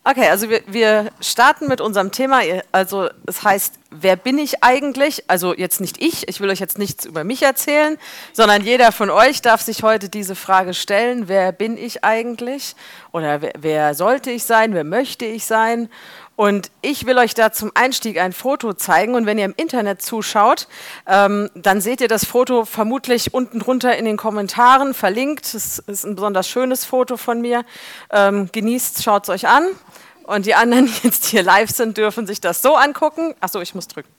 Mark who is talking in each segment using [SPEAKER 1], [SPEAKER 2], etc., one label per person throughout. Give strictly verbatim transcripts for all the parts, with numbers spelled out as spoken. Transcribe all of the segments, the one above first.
[SPEAKER 1] Okay, also wir, wir starten mit unserem Thema. Also es heißt, wer bin ich eigentlich? Also jetzt nicht ich, ich will euch jetzt nichts über mich erzählen, sondern jeder von euch darf sich heute diese Frage stellen, wer bin ich eigentlich? Oder wer, wer sollte ich sein? Wer möchte ich sein? Und ich will euch da zum Einstieg ein Foto zeigen. Und wenn ihr im Internet zuschaut, ähm, dann seht ihr das Foto vermutlich unten drunter in den Kommentaren verlinkt. Das ist ein besonders schönes Foto von mir. Ähm, genießt, schaut es euch an. Und die anderen, die jetzt hier live sind, dürfen sich das so angucken. Achso, ich muss drücken.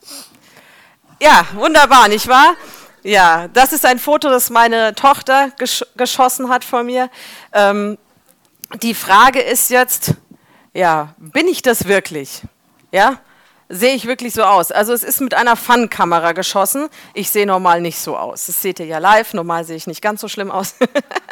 [SPEAKER 1] Ja, wunderbar, nicht wahr? Ja, das ist ein Foto, das meine Tochter gesch- geschossen hat von mir. Ähm, die Frage ist jetzt... Ja, bin ich das wirklich? Ja, sehe ich wirklich so aus? Also es ist mit einer Fun-Kamera geschossen. Ich sehe normal nicht so aus. Das seht ihr ja live. Normal sehe ich nicht ganz so schlimm aus.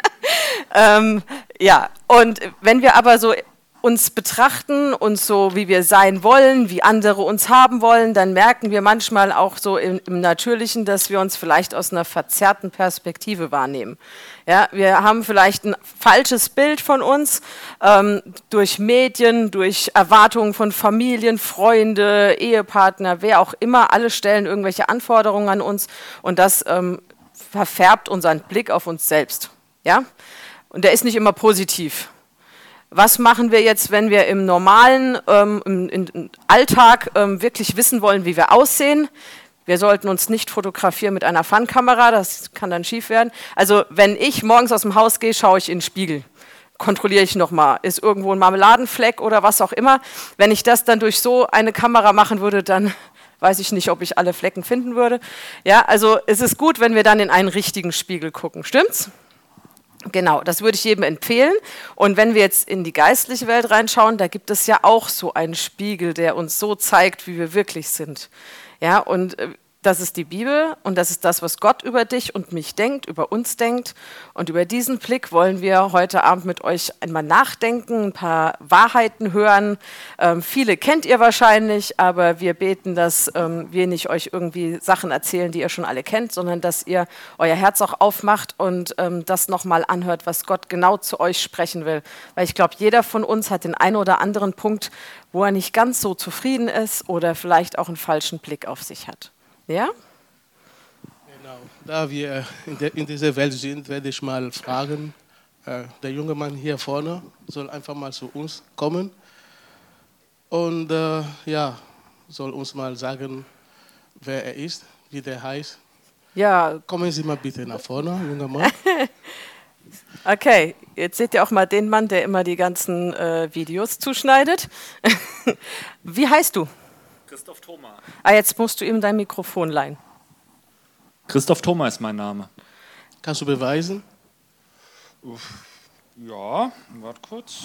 [SPEAKER 1] ähm, ja, und wenn wir aber so uns betrachten, uns so, wie wir sein wollen, wie andere uns haben wollen, dann merken wir manchmal auch so im, im Natürlichen, dass wir uns vielleicht aus einer verzerrten Perspektive wahrnehmen. Ja, wir haben vielleicht ein falsches Bild von uns ähm, durch Medien, durch Erwartungen von Familien, Freunde, Ehepartner, wer auch immer. Alle stellen irgendwelche Anforderungen an uns und das ähm, verfärbt unseren Blick auf uns selbst. Ja? Und der ist nicht immer positiv. Was machen wir jetzt, wenn wir im normalen ähm, im, im Alltag ähm, wirklich wissen wollen, wie wir aussehen? Wir sollten uns nicht fotografieren mit einer Fun-Kamera, das kann dann schief werden. Also wenn ich morgens aus dem Haus gehe, schaue ich in den Spiegel. Kontrolliere ich nochmal, ist irgendwo ein Marmeladenfleck oder was auch immer. Wenn ich das dann durch so eine Kamera machen würde, dann weiß ich nicht, ob ich alle Flecken finden würde. Ja, also es ist gut, wenn wir dann in einen richtigen Spiegel gucken. Stimmt's? Genau, das würde ich jedem empfehlen. Und wenn wir jetzt in die geistliche Welt reinschauen, da gibt es ja auch so einen Spiegel, der uns so zeigt, wie wir wirklich sind. Ja, und das ist die Bibel und das ist das, was Gott über dich und mich denkt, über uns denkt. Und über diesen Blick wollen wir heute Abend mit euch einmal nachdenken, ein paar Wahrheiten hören. Ähm, viele kennt ihr wahrscheinlich, aber wir beten, dass ähm, wir nicht euch irgendwie Sachen erzählen, die ihr schon alle kennt, sondern dass ihr euer Herz auch aufmacht und ähm, das nochmal anhört, was Gott genau zu euch sprechen will. Weil ich glaube, jeder von uns hat den einen oder anderen Punkt, wo er nicht ganz so zufrieden ist oder vielleicht auch einen falschen Blick auf sich hat. Ja?
[SPEAKER 2] Genau. Da wir in, der, in dieser Welt sind, werde ich mal fragen, äh, der junge Mann hier vorne soll einfach mal zu uns kommen und äh, ja, soll uns mal sagen, wer er ist, wie der heißt.
[SPEAKER 1] Ja.
[SPEAKER 2] Kommen Sie mal bitte nach vorne, junger Mann.
[SPEAKER 1] Okay, jetzt seht ihr auch mal den Mann, der immer die ganzen äh, Videos zuschneidet. Wie heißt du?
[SPEAKER 3] Christoph Thoma.
[SPEAKER 1] Ah, jetzt musst du ihm dein Mikrofon leihen.
[SPEAKER 3] Christoph Thoma ist mein Name.
[SPEAKER 2] Kannst du beweisen?
[SPEAKER 3] Ja, warte kurz.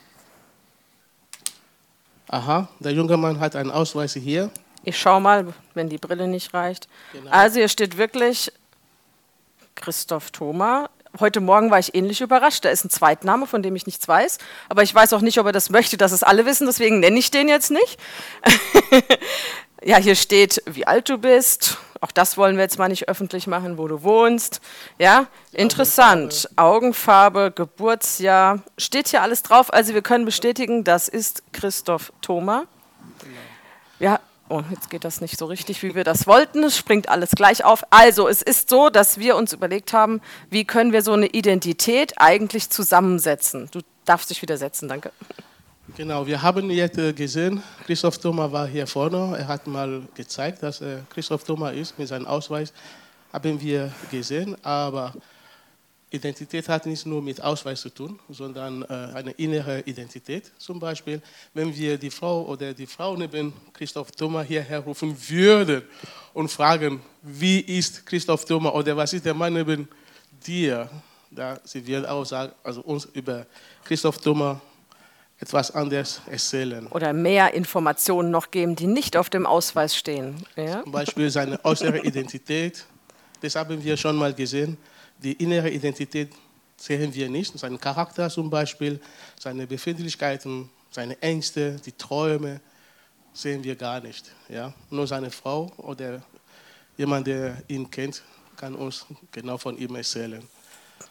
[SPEAKER 2] Aha, der junge Mann hat einen Ausweis hier.
[SPEAKER 1] Ich schau mal, wenn die Brille nicht reicht.
[SPEAKER 2] Genau.
[SPEAKER 1] Also hier steht wirklich Christoph Thoma. Heute Morgen war ich ähnlich überrascht. Da ist ein Zweitname, von dem ich nichts weiß. Aber ich weiß auch nicht, ob er das möchte, dass es alle wissen. Deswegen nenne ich den jetzt nicht. Ja, hier steht, wie alt du bist. Auch das wollen wir jetzt mal nicht öffentlich machen, wo du wohnst. Ja, interessant. Augenfarbe. Augenfarbe, Geburtsjahr. Steht hier alles drauf. Also wir können bestätigen, das ist Christoph Thoma.
[SPEAKER 2] Genau.
[SPEAKER 1] Ja. Oh, jetzt geht das nicht so richtig, wie wir das wollten. Es springt alles gleich auf. Also, es ist so, dass wir uns überlegt haben, wie können wir so eine Identität eigentlich zusammensetzen. Du darfst dich wieder setzen, danke.
[SPEAKER 2] Genau, wir haben jetzt gesehen, Christoph Thoma war hier vorne. Er hat mal gezeigt, dass er Christoph Thoma ist mit seinem Ausweis. Haben wir gesehen, aber Identität hat nicht nur mit Ausweis zu tun, sondern äh, eine innere Identität. Zum Beispiel, wenn wir die Frau oder die Frau neben Christoph Thoma hierher rufen würden und fragen, wie ist Christoph Thoma oder was ist der Mann neben dir, da sie wird auch sagen, also uns über Christoph Thoma etwas anderes erzählen.
[SPEAKER 1] Oder mehr Informationen noch geben, die nicht auf dem Ausweis stehen. Ja?
[SPEAKER 2] Zum Beispiel seine äußere Identität, das haben wir schon mal gesehen. Die innere Identität sehen wir nicht, seinen Charakter zum Beispiel, seine Befindlichkeiten, seine Ängste, die Träume sehen wir gar nicht. Ja? Nur seine Frau oder jemand, der ihn kennt, kann uns genau von ihm erzählen.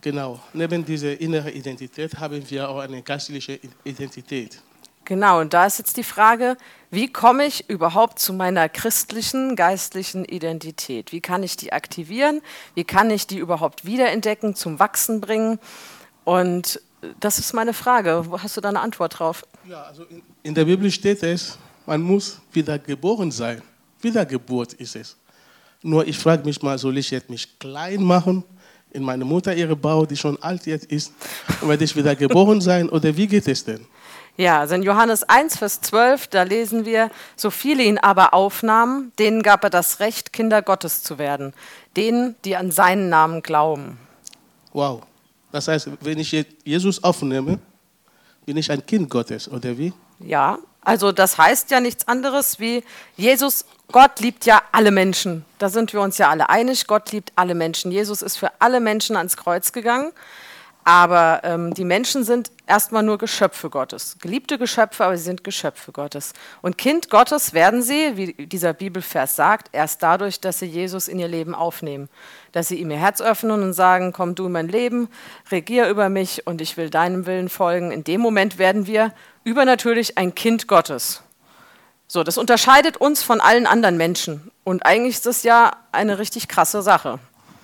[SPEAKER 2] Genau, neben dieser inneren Identität haben wir auch eine geistliche Identität.
[SPEAKER 1] Genau, und da ist jetzt die Frage, wie komme ich überhaupt zu meiner christlichen, geistlichen Identität? Wie kann ich die aktivieren? Wie kann ich die überhaupt wiederentdecken, zum Wachsen bringen? Und das ist meine Frage. Hast du da eine Antwort drauf?
[SPEAKER 2] Ja, also in, in der Bibel steht es, man muss wieder geboren sein. Wiedergeburt ist es. Nur ich frage mich mal, soll ich jetzt mich klein machen, in meine Mutter ihre Bauch, die schon alt jetzt ist, und werde ich wieder geboren sein? Oder wie geht es denn?
[SPEAKER 1] Ja, also in Johannes eins, Vers zwölf, da lesen wir, so viele ihn aber aufnahmen, denen gab er das Recht, Kinder Gottes zu werden, denen, die an seinen Namen glauben.
[SPEAKER 2] Wow, das heißt, wenn ich jetzt Jesus aufnehme, bin ich ein Kind Gottes, oder wie?
[SPEAKER 1] Ja, also das heißt ja nichts anderes wie, Jesus, Gott liebt ja alle Menschen. Da sind wir uns ja alle einig, Gott liebt alle Menschen. Jesus ist für alle Menschen ans Kreuz gegangen. Aber ähm, die Menschen sind erstmal nur Geschöpfe Gottes. Geliebte Geschöpfe, aber sie sind Geschöpfe Gottes. Und Kind Gottes werden sie, wie dieser Bibelvers sagt, erst dadurch, dass sie Jesus in ihr Leben aufnehmen. Dass sie ihm ihr Herz öffnen und sagen, komm du in mein Leben, regier über mich und ich will deinem Willen folgen. In dem Moment werden wir übernatürlich ein Kind Gottes. So, das unterscheidet uns von allen anderen Menschen. Und eigentlich ist das ja eine richtig krasse Sache.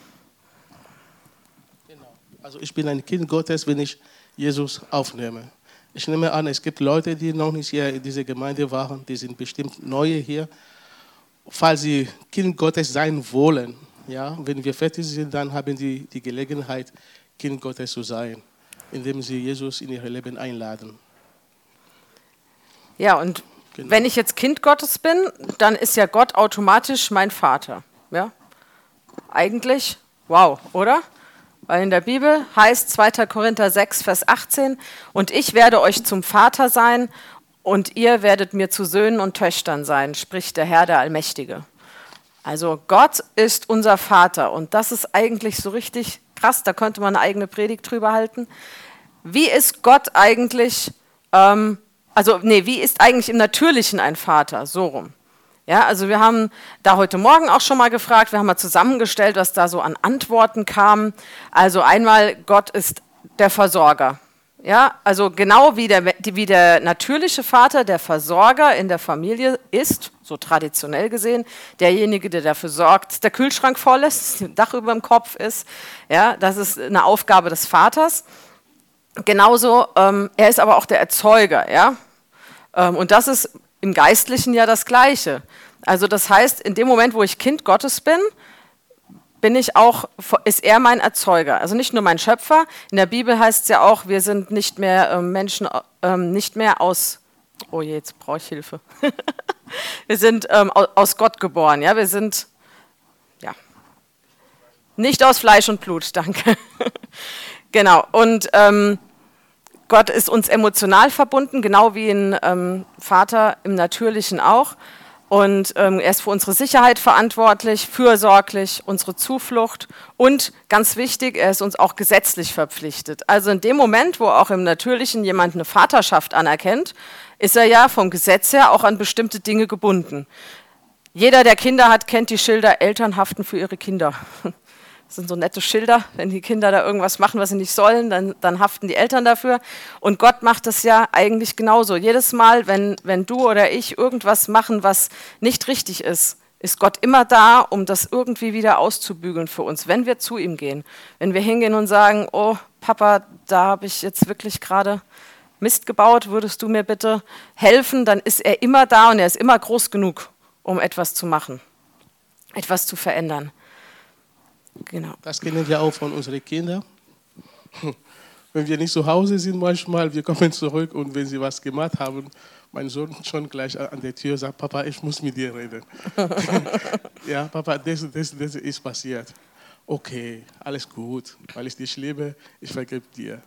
[SPEAKER 2] Also ich bin ein Kind Gottes, wenn ich Jesus aufnehme. Ich nehme an, es gibt Leute, die noch nicht hier in dieser Gemeinde waren, die sind bestimmt neue hier. Falls sie Kind Gottes sein wollen, ja, wenn wir fertig sind, dann haben sie die Gelegenheit, Kind Gottes zu sein, indem sie Jesus in ihr Leben einladen.
[SPEAKER 1] Ja, und genau. Wenn ich jetzt Kind Gottes bin, dann ist ja Gott automatisch mein Vater. Ja? Eigentlich, wow, oder? Weil in der Bibel heißt zweiter Korinther sechs, Vers achtzehn, und ich werde euch zum Vater sein und ihr werdet mir zu Söhnen und Töchtern sein, spricht der Herr, der Allmächtige. Also Gott ist unser Vater und das ist eigentlich so richtig krass, da könnte man eine eigene Predigt drüber halten. Wie ist Gott eigentlich, ähm, also nee, wie ist eigentlich im Natürlichen ein Vater? So rum. Ja, also wir haben da heute Morgen auch schon mal gefragt, wir haben mal zusammengestellt, was da so an Antworten kam. Also einmal, Gott ist der Versorger. Ja, also genau wie der, wie der natürliche Vater der Versorger in der Familie ist, so traditionell gesehen, derjenige, der dafür sorgt, dass der Kühlschrank voll ist, dass ein Dach über dem Kopf ist. Ja, das ist eine Aufgabe des Vaters. Genauso, ähm, er ist aber auch der Erzeuger. Ja, ähm, und das ist im Geistlichen ja das Gleiche. Also das heißt, in dem Moment, wo ich Kind Gottes bin, bin ich auch, ist er mein Erzeuger. Also nicht nur mein Schöpfer. In der Bibel heißt es ja auch, wir sind nicht mehr ähm, Menschen, ähm, nicht mehr aus, oh je, jetzt brauche ich Hilfe. Wir sind ähm, aus Gott geboren. Ja, wir sind, ja, nicht aus Fleisch und Blut, danke. Genau, und ähm, Gott ist uns emotional verbunden, genau wie ein ähm, Vater im Natürlichen auch. Und ähm, er ist für unsere Sicherheit verantwortlich, fürsorglich, unsere Zuflucht und ganz wichtig, er ist uns auch gesetzlich verpflichtet. Also in dem Moment, wo auch im Natürlichen jemand eine Vaterschaft anerkennt, ist er ja vom Gesetz her auch an bestimmte Dinge gebunden. Jeder, der Kinder hat, kennt die Schilder, Eltern haften für ihre Kinder. Das sind so nette Schilder, wenn die Kinder da irgendwas machen, was sie nicht sollen, dann, dann haften die Eltern dafür. Und Gott macht das ja eigentlich genauso. Jedes Mal, wenn, wenn du oder ich irgendwas machen, was nicht richtig ist, ist Gott immer da, um das irgendwie wieder auszubügeln für uns, wenn wir zu ihm gehen. Wenn wir hingehen und sagen, oh Papa, da habe ich jetzt wirklich gerade Mist gebaut, würdest du mir bitte helfen, dann ist er immer da und er ist immer groß genug, um etwas zu machen, etwas zu verändern. Genau.
[SPEAKER 2] Das kennen wir auch von unseren Kindern. Wenn wir nicht zu Hause sind manchmal, wir kommen zurück und wenn sie was gemacht haben, mein Sohn schon gleich an der Tür sagt, Papa, ich muss mit dir reden. Ja, Papa, das, das, das ist passiert. Okay, alles gut, weil ich dich liebe, ich vergebe dir.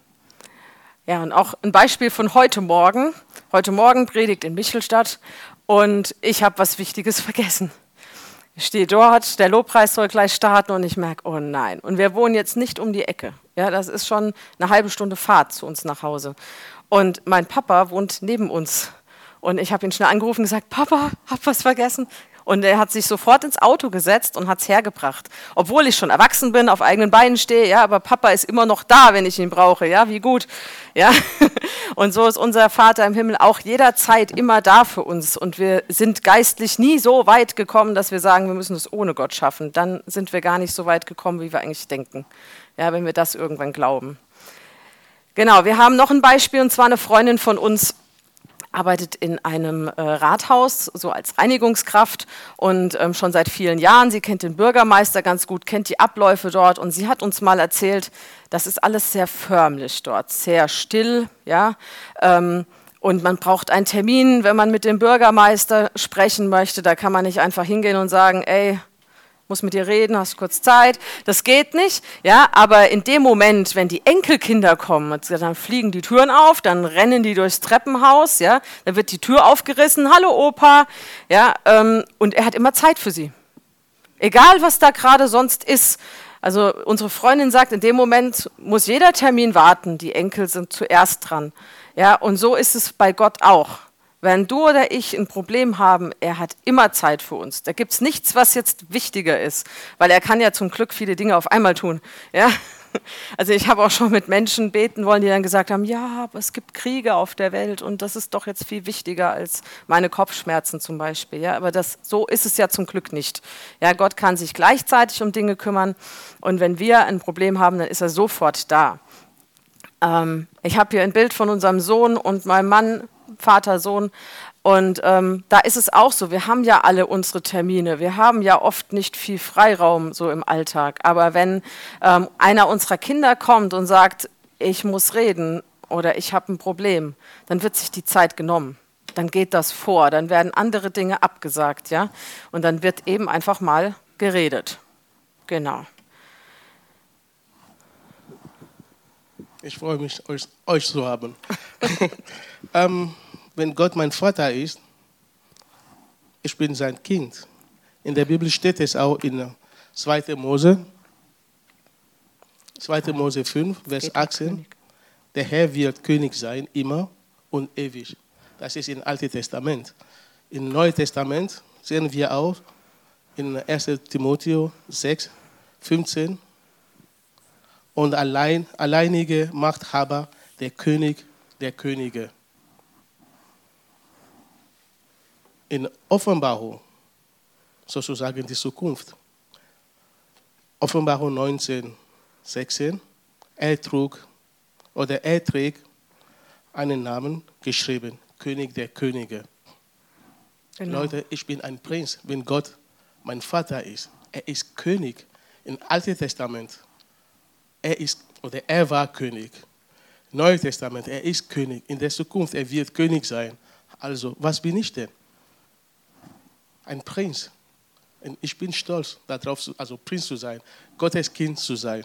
[SPEAKER 1] Ja, und auch ein Beispiel von heute Morgen. Heute Morgen predigt in Michelstadt und ich habe was Wichtiges vergessen. Ich stehe dort, der Lobpreis soll gleich starten und ich merke, oh nein. Und wir wohnen jetzt nicht um die Ecke. Ja, das ist schon eine halbe Stunde Fahrt zu uns nach Hause. Und mein Papa wohnt neben uns. Und ich habe ihn schnell angerufen und gesagt, Papa, hab was vergessen. Und er hat sich sofort ins Auto gesetzt und hat es hergebracht. Obwohl ich schon erwachsen bin, auf eigenen Beinen stehe, ja, aber Papa ist immer noch da, wenn ich ihn brauche, ja, wie gut. Ja. Und so ist unser Vater im Himmel auch jederzeit immer da für uns. Und wir sind geistlich nie so weit gekommen, dass wir sagen, wir müssen es ohne Gott schaffen. Dann sind wir gar nicht so weit gekommen, wie wir eigentlich denken, ja, wenn wir das irgendwann glauben. Genau, wir haben noch ein Beispiel, und zwar eine Freundin von uns, arbeitet in einem äh, Rathaus, so als Reinigungskraft und ähm, schon seit vielen Jahren. Sie kennt den Bürgermeister ganz gut, kennt die Abläufe dort und sie hat uns mal erzählt, das ist alles sehr förmlich dort, sehr still, ja. Ähm, und man braucht einen Termin, wenn man mit dem Bürgermeister sprechen möchte. Da kann man nicht einfach hingehen und sagen, ey, muss mit dir reden, hast du kurz Zeit. Das geht nicht, ja, aber in dem Moment, wenn die Enkelkinder kommen, dann fliegen die Türen auf, dann rennen die durchs Treppenhaus, ja, dann wird die Tür aufgerissen, hallo Opa, ja, ähm, und er hat immer Zeit für sie. Egal, was da gerade sonst ist. Also unsere Freundin sagt, in dem Moment muss jeder Termin warten, die Enkel sind zuerst dran. Ja, und so ist es bei Gott auch. Wenn du oder ich ein Problem haben, er hat immer Zeit für uns. Da gibt es nichts, was jetzt wichtiger ist, weil er kann ja zum Glück viele Dinge auf einmal tun. Ja? Also ich habe auch schon mit Menschen beten wollen, die dann gesagt haben, ja, aber es gibt Kriege auf der Welt und das ist doch jetzt viel wichtiger als meine Kopfschmerzen zum Beispiel. Ja? Aber das, so ist es ja zum Glück nicht. Ja, Gott kann sich gleichzeitig um Dinge kümmern und wenn wir ein Problem haben, dann ist er sofort da. Ähm, ich habe hier ein Bild von unserem Sohn und meinem Mann, Vater, Sohn. Und ähm, da ist es auch so, wir haben ja alle unsere Termine, wir haben ja oft nicht viel Freiraum so im Alltag. Aber wenn ähm, einer unserer Kinder kommt und sagt, ich muss reden oder ich habe ein Problem, dann wird sich die Zeit genommen. Dann geht das vor, dann werden andere Dinge abgesagt, ja. Und dann wird eben einfach mal geredet. Genau.
[SPEAKER 2] Ich freue mich, euch, euch zu haben. ähm, wenn Gott mein Vater ist, ich bin sein Kind. In der Bibel steht es auch in zweiter Mose, zweiter Mose fünf, Vers achtzehn. Der Herr wird König sein, immer und ewig. Das ist im Alten Testament. Im Neuen Testament sehen wir auch in erster Timotheus sechs, fünfzehn. Und allein, alleinige Machthaber, der König der Könige. In Offenbarung, sozusagen die Zukunft. Offenbarung neunzehn, sechzehn. Er trug oder er trägt einen Namen geschrieben, König der Könige. Genau. Leute, ich bin ein Prinz, wenn Gott mein Vater ist. Er ist König im Alten Testament. Er ist oder er war König. Im Neuen Testament, er ist König. In der Zukunft, er wird König sein. Also, was bin ich denn? Ein Prinz. Und ich bin stolz darauf, also Prinz zu sein, Gottes Kind zu sein.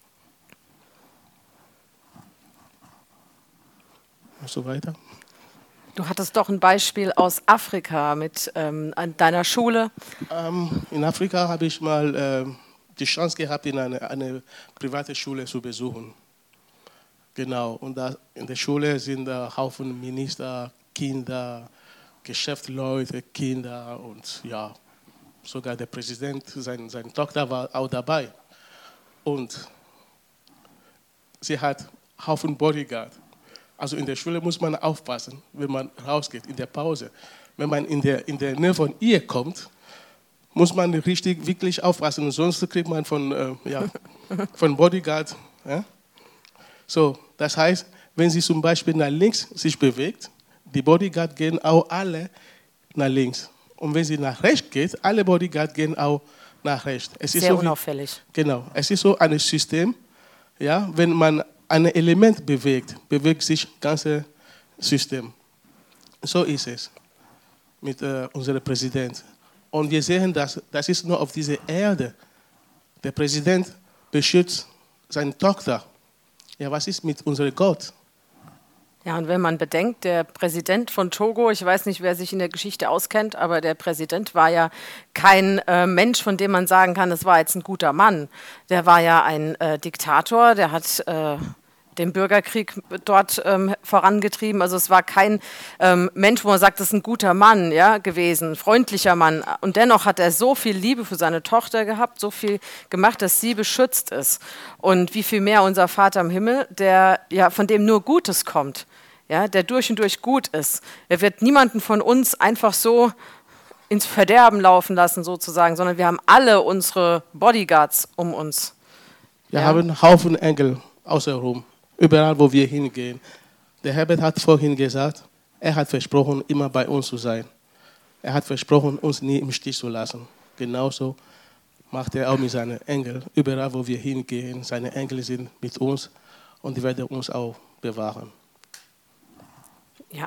[SPEAKER 2] Und so weiter.
[SPEAKER 1] Du hattest doch ein Beispiel aus Afrika mit ähm, an deiner Schule.
[SPEAKER 2] Ähm, in Afrika habe ich mal ähm, die Chance gehabt, in eine, eine private Schule zu besuchen. Genau, und da in der Schule sind da Haufen Minister, Kinder, Geschäftsleute, Kinder und ja, sogar der Präsident, sein, seine Tochter war auch dabei. Und sie hat Haufen Bodyguard. Also in der Schule muss man aufpassen, wenn man rausgeht, in der Pause. Wenn man in der, in der Nähe von ihr kommt, muss man richtig, wirklich aufpassen, sonst kriegt man von, äh, ja, von Bodyguard. Ja? So, das heißt, wenn sie zum Beispiel nach links sich bewegt, die Bodyguard gehen auch alle nach links. Und wenn sie nach rechts geht, alle Bodyguard gehen auch nach rechts. Es ist
[SPEAKER 1] Sehr
[SPEAKER 2] so
[SPEAKER 1] unauffällig.
[SPEAKER 2] Wie, genau, es ist so ein System, ja, wenn man ein Element bewegt, bewegt sich das ganze System. So ist es mit äh, unserem Präsidenten. Und wir sehen, dass das ist nur auf dieser Erde. Der Präsident beschützt seine Tochter. Ja, was ist mit unserem Gott?
[SPEAKER 1] Ja, und wenn man bedenkt, der Präsident von Togo, ich weiß nicht, wer sich in der Geschichte auskennt, aber der Präsident war ja kein äh, Mensch, von dem man sagen kann, das war jetzt ein guter Mann. Der war ja ein äh, Diktator, der hat äh, den Bürgerkrieg dort ähm, vorangetrieben. Also es war kein ähm, Mensch, wo man sagt, das ist ein guter Mann, ja, gewesen, freundlicher Mann. Und dennoch hat er so viel Liebe für seine Tochter gehabt, so viel gemacht, dass sie beschützt ist. Und wie viel mehr unser Vater im Himmel, der ja von dem nur Gutes kommt, ja, der durch und durch gut ist. Er wird niemanden von uns einfach so ins Verderben laufen lassen, sozusagen, sondern wir haben alle unsere Bodyguards um uns.
[SPEAKER 2] Wir
[SPEAKER 1] Ja.
[SPEAKER 2] haben einen Haufen Engel außenrum, überall, wo wir hingehen. Der Herbert hat vorhin gesagt, er hat versprochen, immer bei uns zu sein. Er hat versprochen, uns nie im Stich zu lassen. Genauso macht er auch mit seinen Engeln. Überall, wo wir hingehen, seine Engel sind mit uns und die werden uns auch bewahren.
[SPEAKER 1] Ja.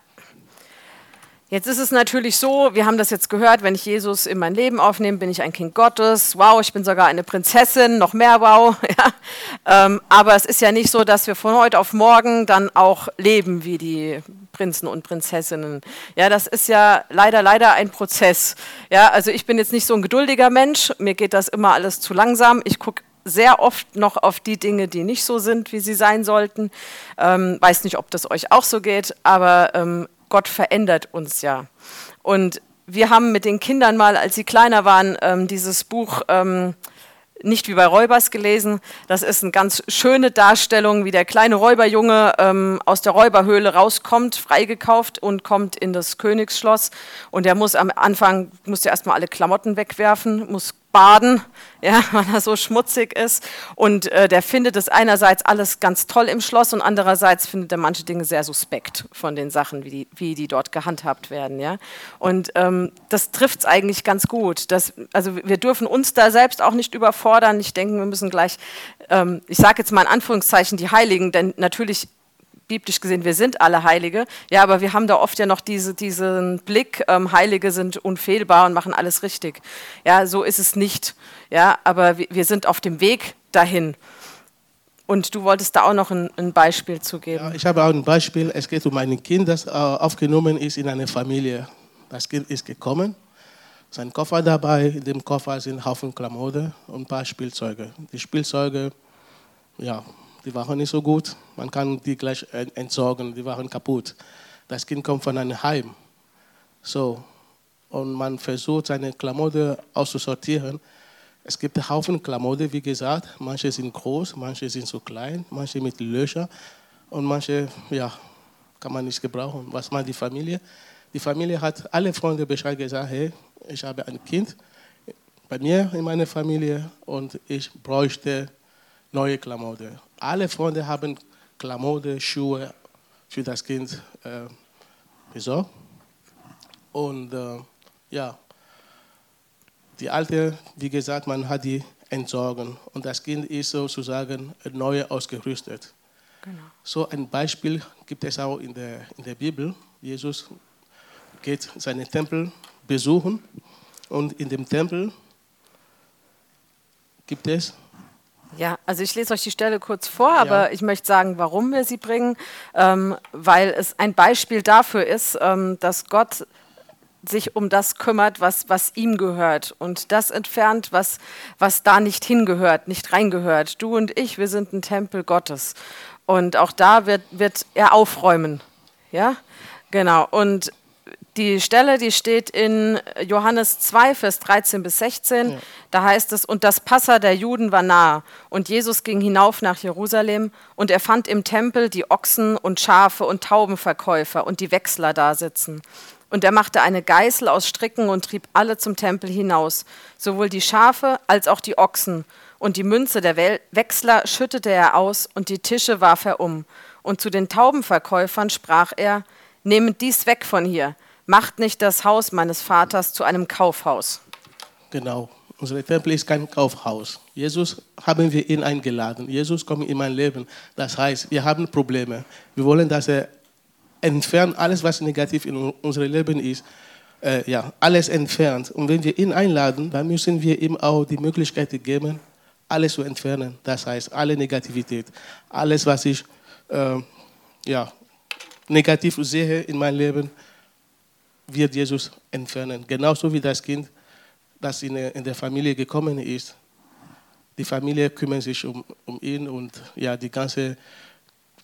[SPEAKER 1] Jetzt ist es natürlich so, wir haben das jetzt gehört, wenn ich Jesus in mein Leben aufnehme, bin ich ein Kind Gottes. Wow, ich bin sogar eine Prinzessin, noch mehr wow. Ja. Ähm, aber es ist ja nicht so, dass wir von heute auf morgen dann auch leben wie die Prinzen und Prinzessinnen. Ja, das ist ja leider, leider ein Prozess. Ja, also ich bin jetzt nicht so ein geduldiger Mensch, mir geht das immer alles zu langsam. Ich gucke sehr oft noch auf die Dinge, die nicht so sind, wie sie sein sollten. Ähm, weiß nicht, ob das euch auch so geht, aber ähm, Gott verändert uns ja. Und wir haben mit den Kindern mal, als sie kleiner waren, ähm, dieses Buch ähm, Nicht wie bei Räubers gelesen. Das ist eine ganz schöne Darstellung, wie der kleine Räuberjunge ähm, aus der Räuberhöhle rauskommt, freigekauft und kommt in das Königsschloss. Und er muss am Anfang, musste erstmal alle Klamotten wegwerfen, muss baden, ja, weil er so schmutzig ist. Und äh, der findet es einerseits alles ganz toll im Schloss und andererseits findet er manche Dinge sehr suspekt von den Sachen, wie die, wie die dort gehandhabt werden. Ja. Und ähm, das trifft es eigentlich ganz gut. Das, also wir dürfen uns da selbst auch nicht überfordern. Ich denke, wir müssen gleich, ähm, ich sage jetzt mal in Anführungszeichen die Heiligen, denn natürlich biblisch gesehen, wir sind alle Heilige, ja, aber wir haben da oft ja noch diese, diesen Blick, ähm, Heilige sind unfehlbar und machen alles richtig. Ja, so ist es nicht. Ja, aber wir, wir sind auf dem Weg dahin. Und du wolltest da auch noch ein, ein Beispiel zu geben.
[SPEAKER 2] Ja, ich habe auch ein Beispiel. Es geht um ein Kind, das äh, aufgenommen ist in eine Familie. Das Kind ist gekommen, sein Koffer dabei, in dem Koffer sind ein Haufen Klamotten und ein paar Spielzeuge. Die Spielzeuge, ja, die waren nicht so gut, man kann die gleich entsorgen, die waren kaputt. Das Kind kommt von einem Heim. So. Und man versucht, seine Klamotten auszusortieren. Es gibt einen Haufen Klamotten, wie gesagt. Manche sind groß, manche sind zu klein, manche mit Löchern und manche, ja, kann man nicht gebrauchen. Was macht die Familie? Die Familie hat alle Freunde Bescheid gesagt, hey, ich habe ein Kind bei mir in meiner Familie und ich bräuchte neue Klamotten. Alle Freunde haben Klamotten, Schuhe für das Kind äh, besorgt. Und äh, ja, die alte, wie gesagt, man hat die entsorgen. Und das Kind ist sozusagen neu ausgerüstet. Genau. So ein Beispiel gibt es auch in der, in der Bibel. Jesus geht seinen Tempel besuchen und in dem Tempel gibt es...
[SPEAKER 1] Ja, also ich lese euch die Stelle kurz vor, aber ja. Ich möchte sagen, warum wir sie bringen, ähm, weil es ein Beispiel dafür ist, ähm, dass Gott sich um das kümmert, was, was ihm gehört und das entfernt, was, was da nicht hingehört, nicht reingehört. Du und ich, wir sind ein Tempel Gottes und auch da wird, wird er aufräumen. Ja, genau. Und die Stelle, die steht in Johannes zwei, Vers dreizehn bis sechzehn. Ja. Da heißt es, und das Passa der Juden war nahe. Und Jesus ging hinauf nach Jerusalem und er fand im Tempel die Ochsen und Schafe und Taubenverkäufer und die Wechsler da sitzen. Und er machte eine Geißel aus Stricken und trieb alle zum Tempel hinaus, sowohl die Schafe als auch die Ochsen. Und die Münze der Wechsler schüttete er aus und die Tische warf er um. Und zu den Taubenverkäufern sprach er, nehmt dies weg von hier. Macht nicht das Haus meines Vaters zu einem Kaufhaus.
[SPEAKER 2] Genau, unser Tempel ist kein Kaufhaus. Jesus haben wir ihn eingeladen. Jesus kommt in mein Leben. Das heißt, wir haben Probleme. Wir wollen, dass er entfernt alles, was negativ in unserem Leben ist. Äh, ja, alles entfernt. Und wenn wir ihn einladen, dann müssen wir ihm auch die Möglichkeit geben, alles zu entfernen. Das heißt, alle Negativität, alles, was ich äh, ja, negativ sehe in meinem Leben, wird Jesus entfernen. Genauso wie das Kind, das in der, in der Familie gekommen ist. Die Familie kümmert sich um, um ihn und ja, die ganze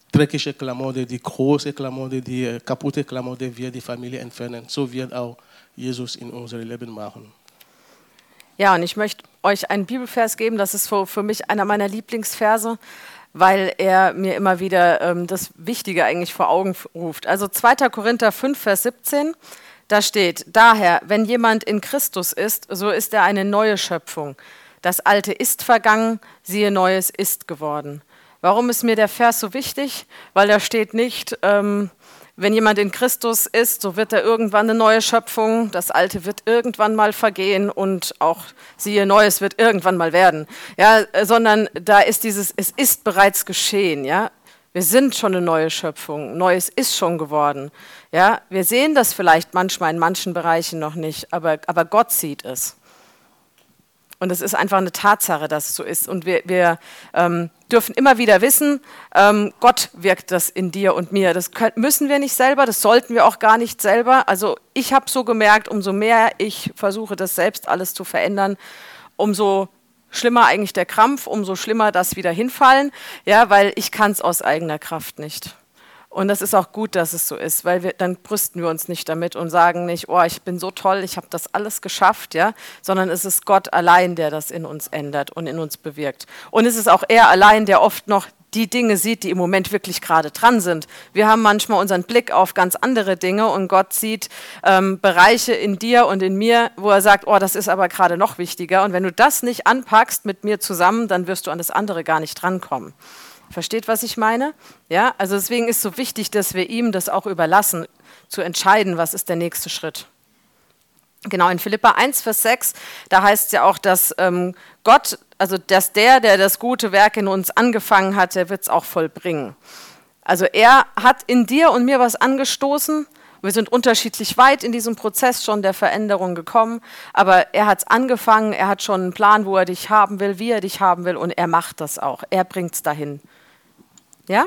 [SPEAKER 2] dreckige Klamotte, die große Klamotte, die äh, kaputte Klamotte wird die Familie entfernen. So wird auch Jesus in unser Leben machen.
[SPEAKER 1] Ja, und ich möchte euch einen Bibelvers geben, das ist für, für mich einer meiner Lieblingsverse, weil er mir immer wieder ähm, das Wichtige eigentlich vor Augen ruft. Also zweiter Korinther fünf, Vers siebzehn, da steht, daher, wenn jemand in Christus ist, so ist er eine neue Schöpfung. Das Alte ist vergangen, siehe, Neues ist geworden. Warum ist mir der Vers so wichtig? Weil da steht nicht, ähm, wenn jemand in Christus ist, so wird er irgendwann eine neue Schöpfung, das Alte wird irgendwann mal vergehen und auch siehe, Neues wird irgendwann mal werden. Ja, sondern da ist dieses, es ist bereits geschehen, ja. Wir sind schon eine neue Schöpfung, Neues ist schon geworden. Ja, wir sehen das vielleicht manchmal in manchen Bereichen noch nicht, aber, aber Gott sieht es. Und es ist einfach eine Tatsache, dass es so ist. Und wir, wir ähm, dürfen immer wieder wissen, ähm, Gott wirkt das in dir und mir. Das können, müssen wir nicht selber, das sollten wir auch gar nicht selber. Also ich habe so gemerkt, umso mehr ich versuche, das selbst alles zu verändern, umso schlimmer eigentlich der Krampf, umso schlimmer das wieder hinfallen. Ja, weil ich kann es aus eigener Kraft nicht. Und das ist auch gut, dass es so ist, weil wir, dann brüsten wir uns nicht damit und sagen nicht, oh, ich bin so toll, ich habe das alles geschafft, ja, sondern es ist Gott allein, der das in uns ändert und in uns bewirkt. Und es ist auch er allein, der oft noch die Dinge sieht, die im Moment wirklich gerade dran sind. Wir haben manchmal unseren Blick auf ganz andere Dinge und Gott sieht ähm, Bereiche in dir und in mir, wo er sagt, oh, das ist aber gerade noch wichtiger. Und wenn du das nicht anpackst mit mir zusammen, dann wirst du an das andere gar nicht drankommen. Versteht, was ich meine? Ja, also deswegen ist es so wichtig, dass wir ihm das auch überlassen, zu entscheiden, was ist der nächste Schritt. Genau, in Philipper eins, Vers sechs, da heißt es ja auch, dass ähm, Gott, also dass der, der das gute Werk in uns angefangen hat, der wird es auch vollbringen. Also er hat in dir und mir was angestoßen. Wir sind unterschiedlich weit in diesem Prozess schon der Veränderung gekommen, aber er hat es angefangen, er hat schon einen Plan, wo er dich haben will, wie er dich haben will und er macht das auch, er bringt es dahin. Ja?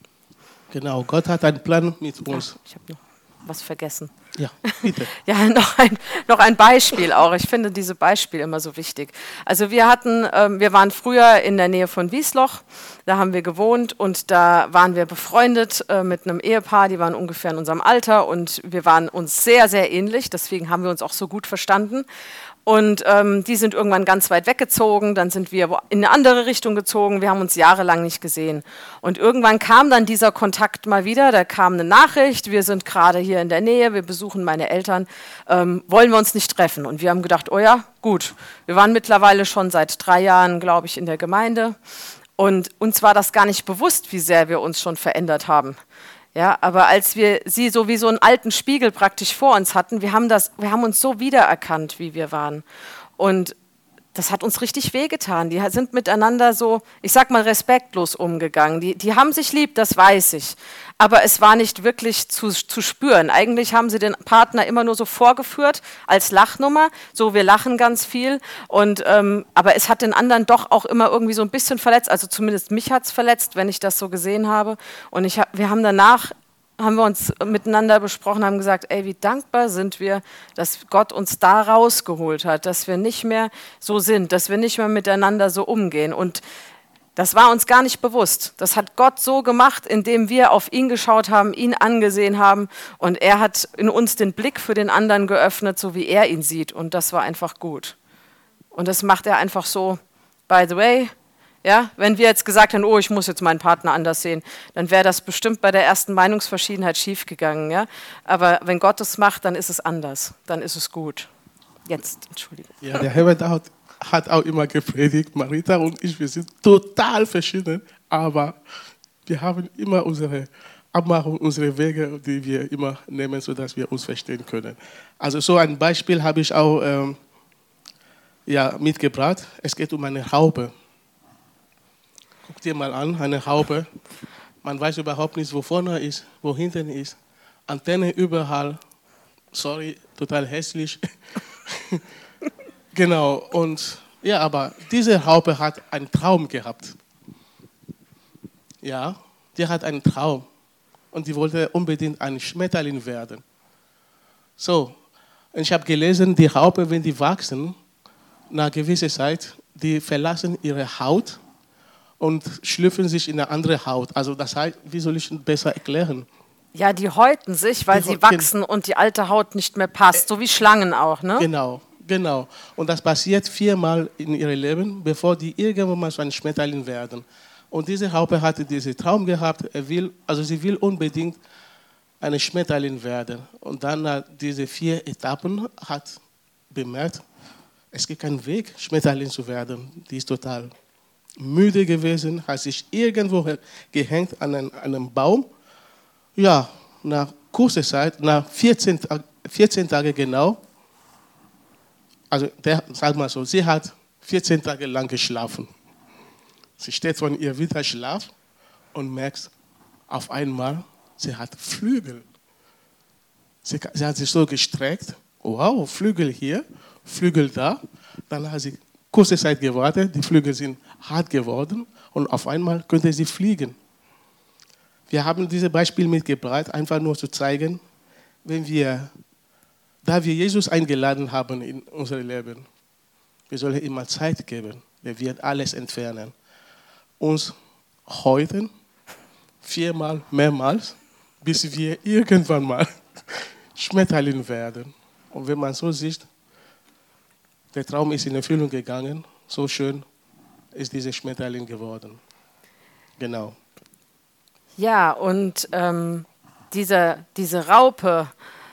[SPEAKER 2] Genau, Gott hat einen Plan mit uns.
[SPEAKER 1] Ach, ich habe noch was vergessen.
[SPEAKER 2] Ja, bitte.
[SPEAKER 1] Ja, noch ein, noch ein Beispiel auch. Ich finde diese Beispiele immer so wichtig. Also wir hatten, ähm, wir waren früher in der Nähe von Wiesloch, da haben wir gewohnt und da waren wir befreundet äh, mit einem Ehepaar, die waren ungefähr in unserem Alter und wir waren uns sehr, sehr ähnlich, deswegen haben wir uns auch so gut verstanden. Und ähm, die sind irgendwann ganz weit weggezogen, dann sind wir in eine andere Richtung gezogen, wir haben uns jahrelang nicht gesehen. Und irgendwann kam dann dieser Kontakt mal wieder, da kam eine Nachricht, wir sind gerade hier in der Nähe, wir besuchen meine Eltern, ähm, wollen wir uns nicht treffen? Und wir haben gedacht, oh ja, gut. Wir waren mittlerweile schon seit drei Jahren, glaube ich, in der Gemeinde und uns war das gar nicht bewusst, wie sehr wir uns schon verändert haben. Ja, aber als wir sie so wie so einen alten Spiegel praktisch vor uns hatten, wir haben, das, wir haben uns so wiedererkannt, wie wir waren. Und das hat uns richtig wehgetan. Die sind miteinander so, ich sag mal, respektlos umgegangen. Die, die haben sich lieb, das weiß ich. Aber es war nicht wirklich zu, zu spüren. Eigentlich haben sie den Partner immer nur so vorgeführt als Lachnummer. So, wir lachen ganz viel. Und, ähm, aber es hat den anderen doch auch immer irgendwie so ein bisschen verletzt. Also zumindest mich hat es verletzt, wenn ich das so gesehen habe. Und ich hab, wir haben danach... haben wir uns miteinander besprochen, haben gesagt, ey, wie dankbar sind wir, dass Gott uns da rausgeholt hat, dass wir nicht mehr so sind, dass wir nicht mehr miteinander so umgehen. Und das war uns gar nicht bewusst. Das hat Gott so gemacht, indem wir auf ihn geschaut haben, ihn angesehen haben und er hat in uns den Blick für den anderen geöffnet, so wie er ihn sieht. Und das war einfach gut. Und das macht er einfach so, by the way. Ja, wenn wir jetzt gesagt hätten, oh, ich muss jetzt meinen Partner anders sehen, dann wäre das bestimmt bei der ersten Meinungsverschiedenheit schiefgegangen. Ja? Aber wenn Gott es macht, dann ist es anders, dann ist es gut. Jetzt, Entschuldigung.
[SPEAKER 2] Ja, der Herbert hat, hat auch immer gepredigt, Marita und ich, wir sind total verschieden, aber wir haben immer unsere Abmachung, unsere Wege, die wir immer nehmen, sodass wir uns verstehen können. Also so ein Beispiel habe ich auch ähm, ja, mitgebracht. Es geht um eine Raupe. Guck dir mal an, eine Raupe. Man weiß überhaupt nicht, wo vorne ist, wo hinten ist. Antenne überall. Sorry, total hässlich. Genau. Und ja, aber diese Raupe hat einen Traum gehabt. Ja, die hat einen Traum. Und die wollte unbedingt ein Schmetterling werden. So, und ich habe gelesen, die Raupe, wenn die wachsen, nach gewisser Zeit, die verlassen ihre Haut. und schlüpfen sich in eine andere Haut. Also das heißt, wie soll ich es besser erklären?
[SPEAKER 1] Ja, die häuten sich, weil
[SPEAKER 2] Die
[SPEAKER 1] sie
[SPEAKER 2] häuten-
[SPEAKER 1] wachsen und die alte Haut nicht mehr passt, so wie Schlangen auch, ne?
[SPEAKER 2] Genau, genau. Und das passiert viermal in ihrem Leben, bevor die irgendwann mal so ein Schmetterling werden. Und diese Raupe hatte diesen Traum gehabt, er will, also sie will unbedingt eine Schmetterling werden. Und dann hat diese vier Etappen hat bemerkt, es gibt keinen Weg, Schmetterling zu werden. Die ist total müde gewesen, hat sich irgendwo gehängt an einen, an einem Baum. Ja, nach kurzer Zeit, nach vierzehn, vierzehn Tagen genau, also der, sag mal so, sie hat vierzehn Tage lang geschlafen. Sie steht von ihr wieder Schlaf und merkt auf einmal, sie hat Flügel. Sie, sie hat sich so gestreckt, wow, Flügel hier, Flügel da. Dann hat sie kurze Zeit gewartet, die Flügel sind hart geworden und auf einmal könnte sie fliegen. Wir haben dieses Beispiel mitgebracht, einfach nur zu zeigen, wenn wir, da wir Jesus eingeladen haben in unser Leben, wir sollen ihm mal Zeit geben, der wird alles entfernen. Uns heute viermal, mehrmals, bis wir irgendwann mal Schmetterling werden. Und wenn man so sieht, der Traum ist in Erfüllung gegangen, so schön ist dieser Schmetterling geworden. Genau.
[SPEAKER 1] Ja, und ähm, diese, diese Raupe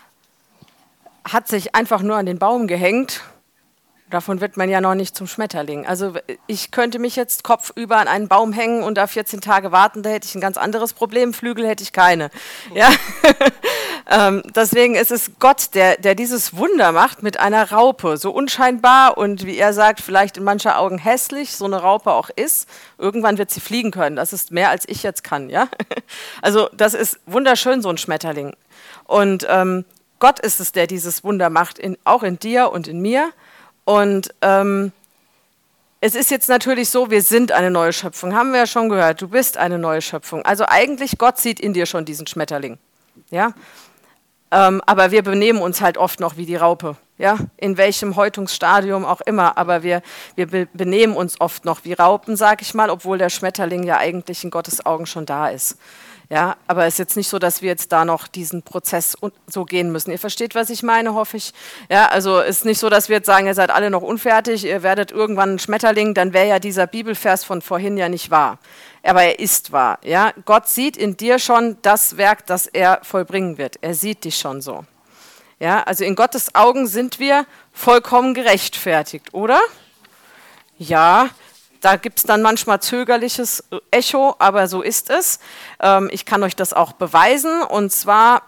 [SPEAKER 1] hat sich einfach nur an den Baum gehängt. Davon wird man ja noch nicht zum Schmetterling. Also ich könnte mich jetzt kopfüber an einen Baum hängen und da vierzehn Tage warten, da hätte ich ein ganz anderes Problem. Flügel hätte ich keine. Ja? ähm, deswegen ist es Gott, der, der dieses Wunder macht mit einer Raupe. So unscheinbar und wie er sagt, vielleicht in mancher Augen hässlich, so eine Raupe auch ist. Irgendwann wird sie fliegen können. Das ist mehr, als ich jetzt kann. Ja? Also das ist wunderschön, so ein Schmetterling. Und ähm, Gott ist es, der dieses Wunder macht, in, auch in dir und in mir. Und ähm, es ist jetzt natürlich so, wir sind eine neue Schöpfung, haben wir ja schon gehört, du bist eine neue Schöpfung. Also eigentlich, Gott sieht in dir schon diesen Schmetterling. Ja? Ähm, aber wir benehmen uns halt oft noch wie die Raupe. Ja? In welchem Häutungsstadium auch immer, aber wir, wir be- benehmen uns oft noch wie Raupen, sag ich mal, obwohl der Schmetterling ja eigentlich in Gottes Augen schon da ist. Ja, aber es ist jetzt nicht so, dass wir jetzt da noch diesen Prozess so gehen müssen. Ihr versteht, was ich meine, hoffe ich. Ja, also es ist nicht so, dass wir jetzt sagen, ihr seid alle noch unfertig, ihr werdet irgendwann ein Schmetterling, dann wäre ja dieser Bibelvers von vorhin ja nicht wahr. Aber er ist wahr. Ja? Gott sieht in dir schon das Werk, das er vollbringen wird. Er sieht dich schon so. Ja, also in Gottes Augen sind wir vollkommen gerechtfertigt, oder? Ja. Da gibt es dann manchmal zögerliches Echo, aber so ist es. Ähm, ich kann euch das auch beweisen, und zwar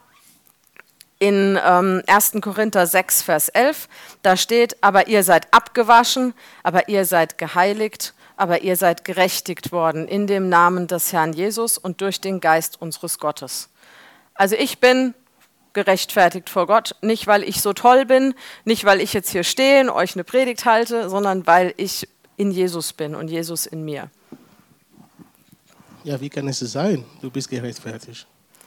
[SPEAKER 1] in ähm, ersten Korinther sechs, Vers elf. Da steht, aber ihr seid abgewaschen, aber ihr seid geheiligt, aber ihr seid gerechtigt worden in dem Namen des Herrn Jesus und durch den Geist unseres Gottes. Also ich bin gerechtfertigt vor Gott, nicht weil ich so toll bin, nicht weil ich jetzt hier stehe und euch eine Predigt halte, sondern weil ich in Jesus bin und Jesus in mir.
[SPEAKER 2] Ja, wie kann es sein? Du bist gerechtfertigt.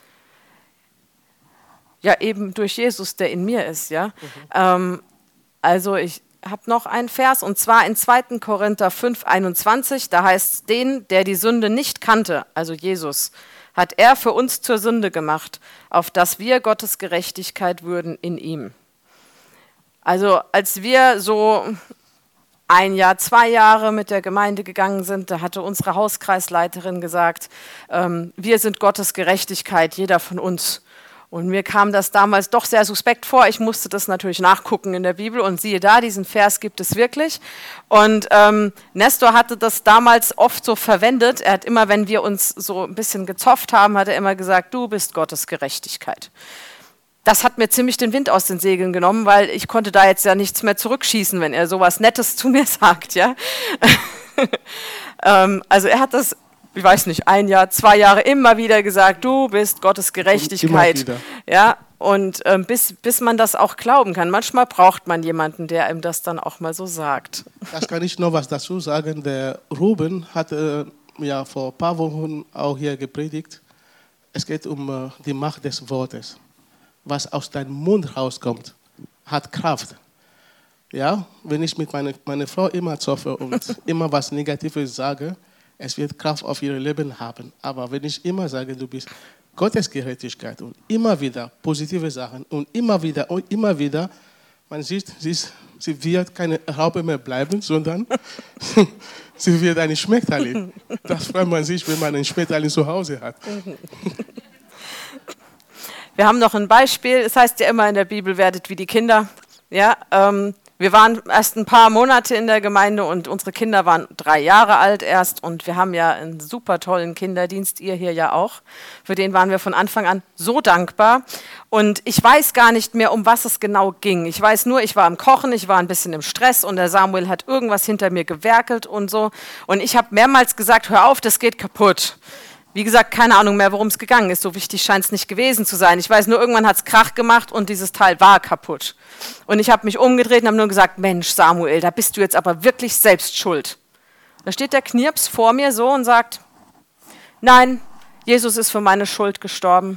[SPEAKER 1] Ja, eben durch Jesus, der in mir ist. Ja. Mhm. Ähm, also ich habe noch einen Vers, und zwar in zweiten Korinther fünf, einundzwanzig, da heißt es, den, der die Sünde nicht kannte, also Jesus, hat er für uns zur Sünde gemacht, auf dass wir Gottes Gerechtigkeit würden in ihm. Also als wir so ein Jahr, zwei Jahre mit der Gemeinde gegangen sind, da hatte unsere Hauskreisleiterin gesagt, ähm, wir sind Gottes Gerechtigkeit, jeder von uns. Und mir kam das damals doch sehr suspekt vor. Ich musste das natürlich nachgucken in der Bibel und siehe da, diesen Vers gibt es wirklich. Und ähm, Nestor hatte das damals oft so verwendet. Er hat immer, wenn wir uns so ein bisschen gezofft haben, hat er immer gesagt, du bist Gottes Gerechtigkeit. Das hat mir ziemlich den Wind aus den Segeln genommen, weil ich konnte da jetzt ja nichts mehr zurückschießen, wenn er sowas Nettes zu mir sagt. Ja? ähm, also er hat das, ich weiß nicht, ein Jahr, zwei Jahre immer wieder gesagt, du bist Gottes Gerechtigkeit. Ja? Und ähm, bis, bis man das auch glauben kann. Manchmal braucht man jemanden, der einem das dann auch mal so sagt.
[SPEAKER 2] Das kann ich noch was dazu sagen. Der Ruben hat äh, ja vor ein paar Wochen auch hier gepredigt. Es geht um äh, die Macht des Wortes. Was aus deinem Mund rauskommt, hat Kraft. Ja, wenn ich mit meiner meine Frau immer zoffe und immer was Negatives sage, Es wird Kraft auf ihr Leben haben. Aber wenn ich immer sage, du bist Gottes Gerechtigkeit und immer wieder positive Sachen und immer wieder und immer wieder, man sieht, sie, ist, sie wird keine Raupe mehr bleiben, sondern sie wird eine Schmetterling. Das freut man sich, wenn man einen Schmetterling zu Hause hat.
[SPEAKER 1] Wir haben noch ein Beispiel. Es heißt ja immer in der Bibel, werdet wie die Kinder. Ja, ähm, wir waren erst ein paar Monate in der Gemeinde und unsere Kinder waren drei Jahre alt erst und wir haben ja einen super tollen Kinderdienst, ihr hier ja auch. Für den waren wir von Anfang an so dankbar und ich weiß gar nicht mehr, um was es genau ging. Ich weiß nur, ich war am Kochen, ich war ein bisschen im Stress und der Samuel hat irgendwas hinter mir gewerkelt und so und ich habe mehrmals gesagt, hör auf, das geht kaputt. Wie gesagt, keine Ahnung mehr, worum es gegangen ist. So wichtig scheint es nicht gewesen zu sein. Ich weiß nur, irgendwann hat es Krach gemacht und dieses Teil war kaputt. Und ich habe mich umgedreht und habe nur gesagt, Mensch, Samuel, da bist du jetzt aber wirklich selbst schuld. Da steht der Knirps vor mir so und sagt, nein, Jesus ist für meine Schuld gestorben.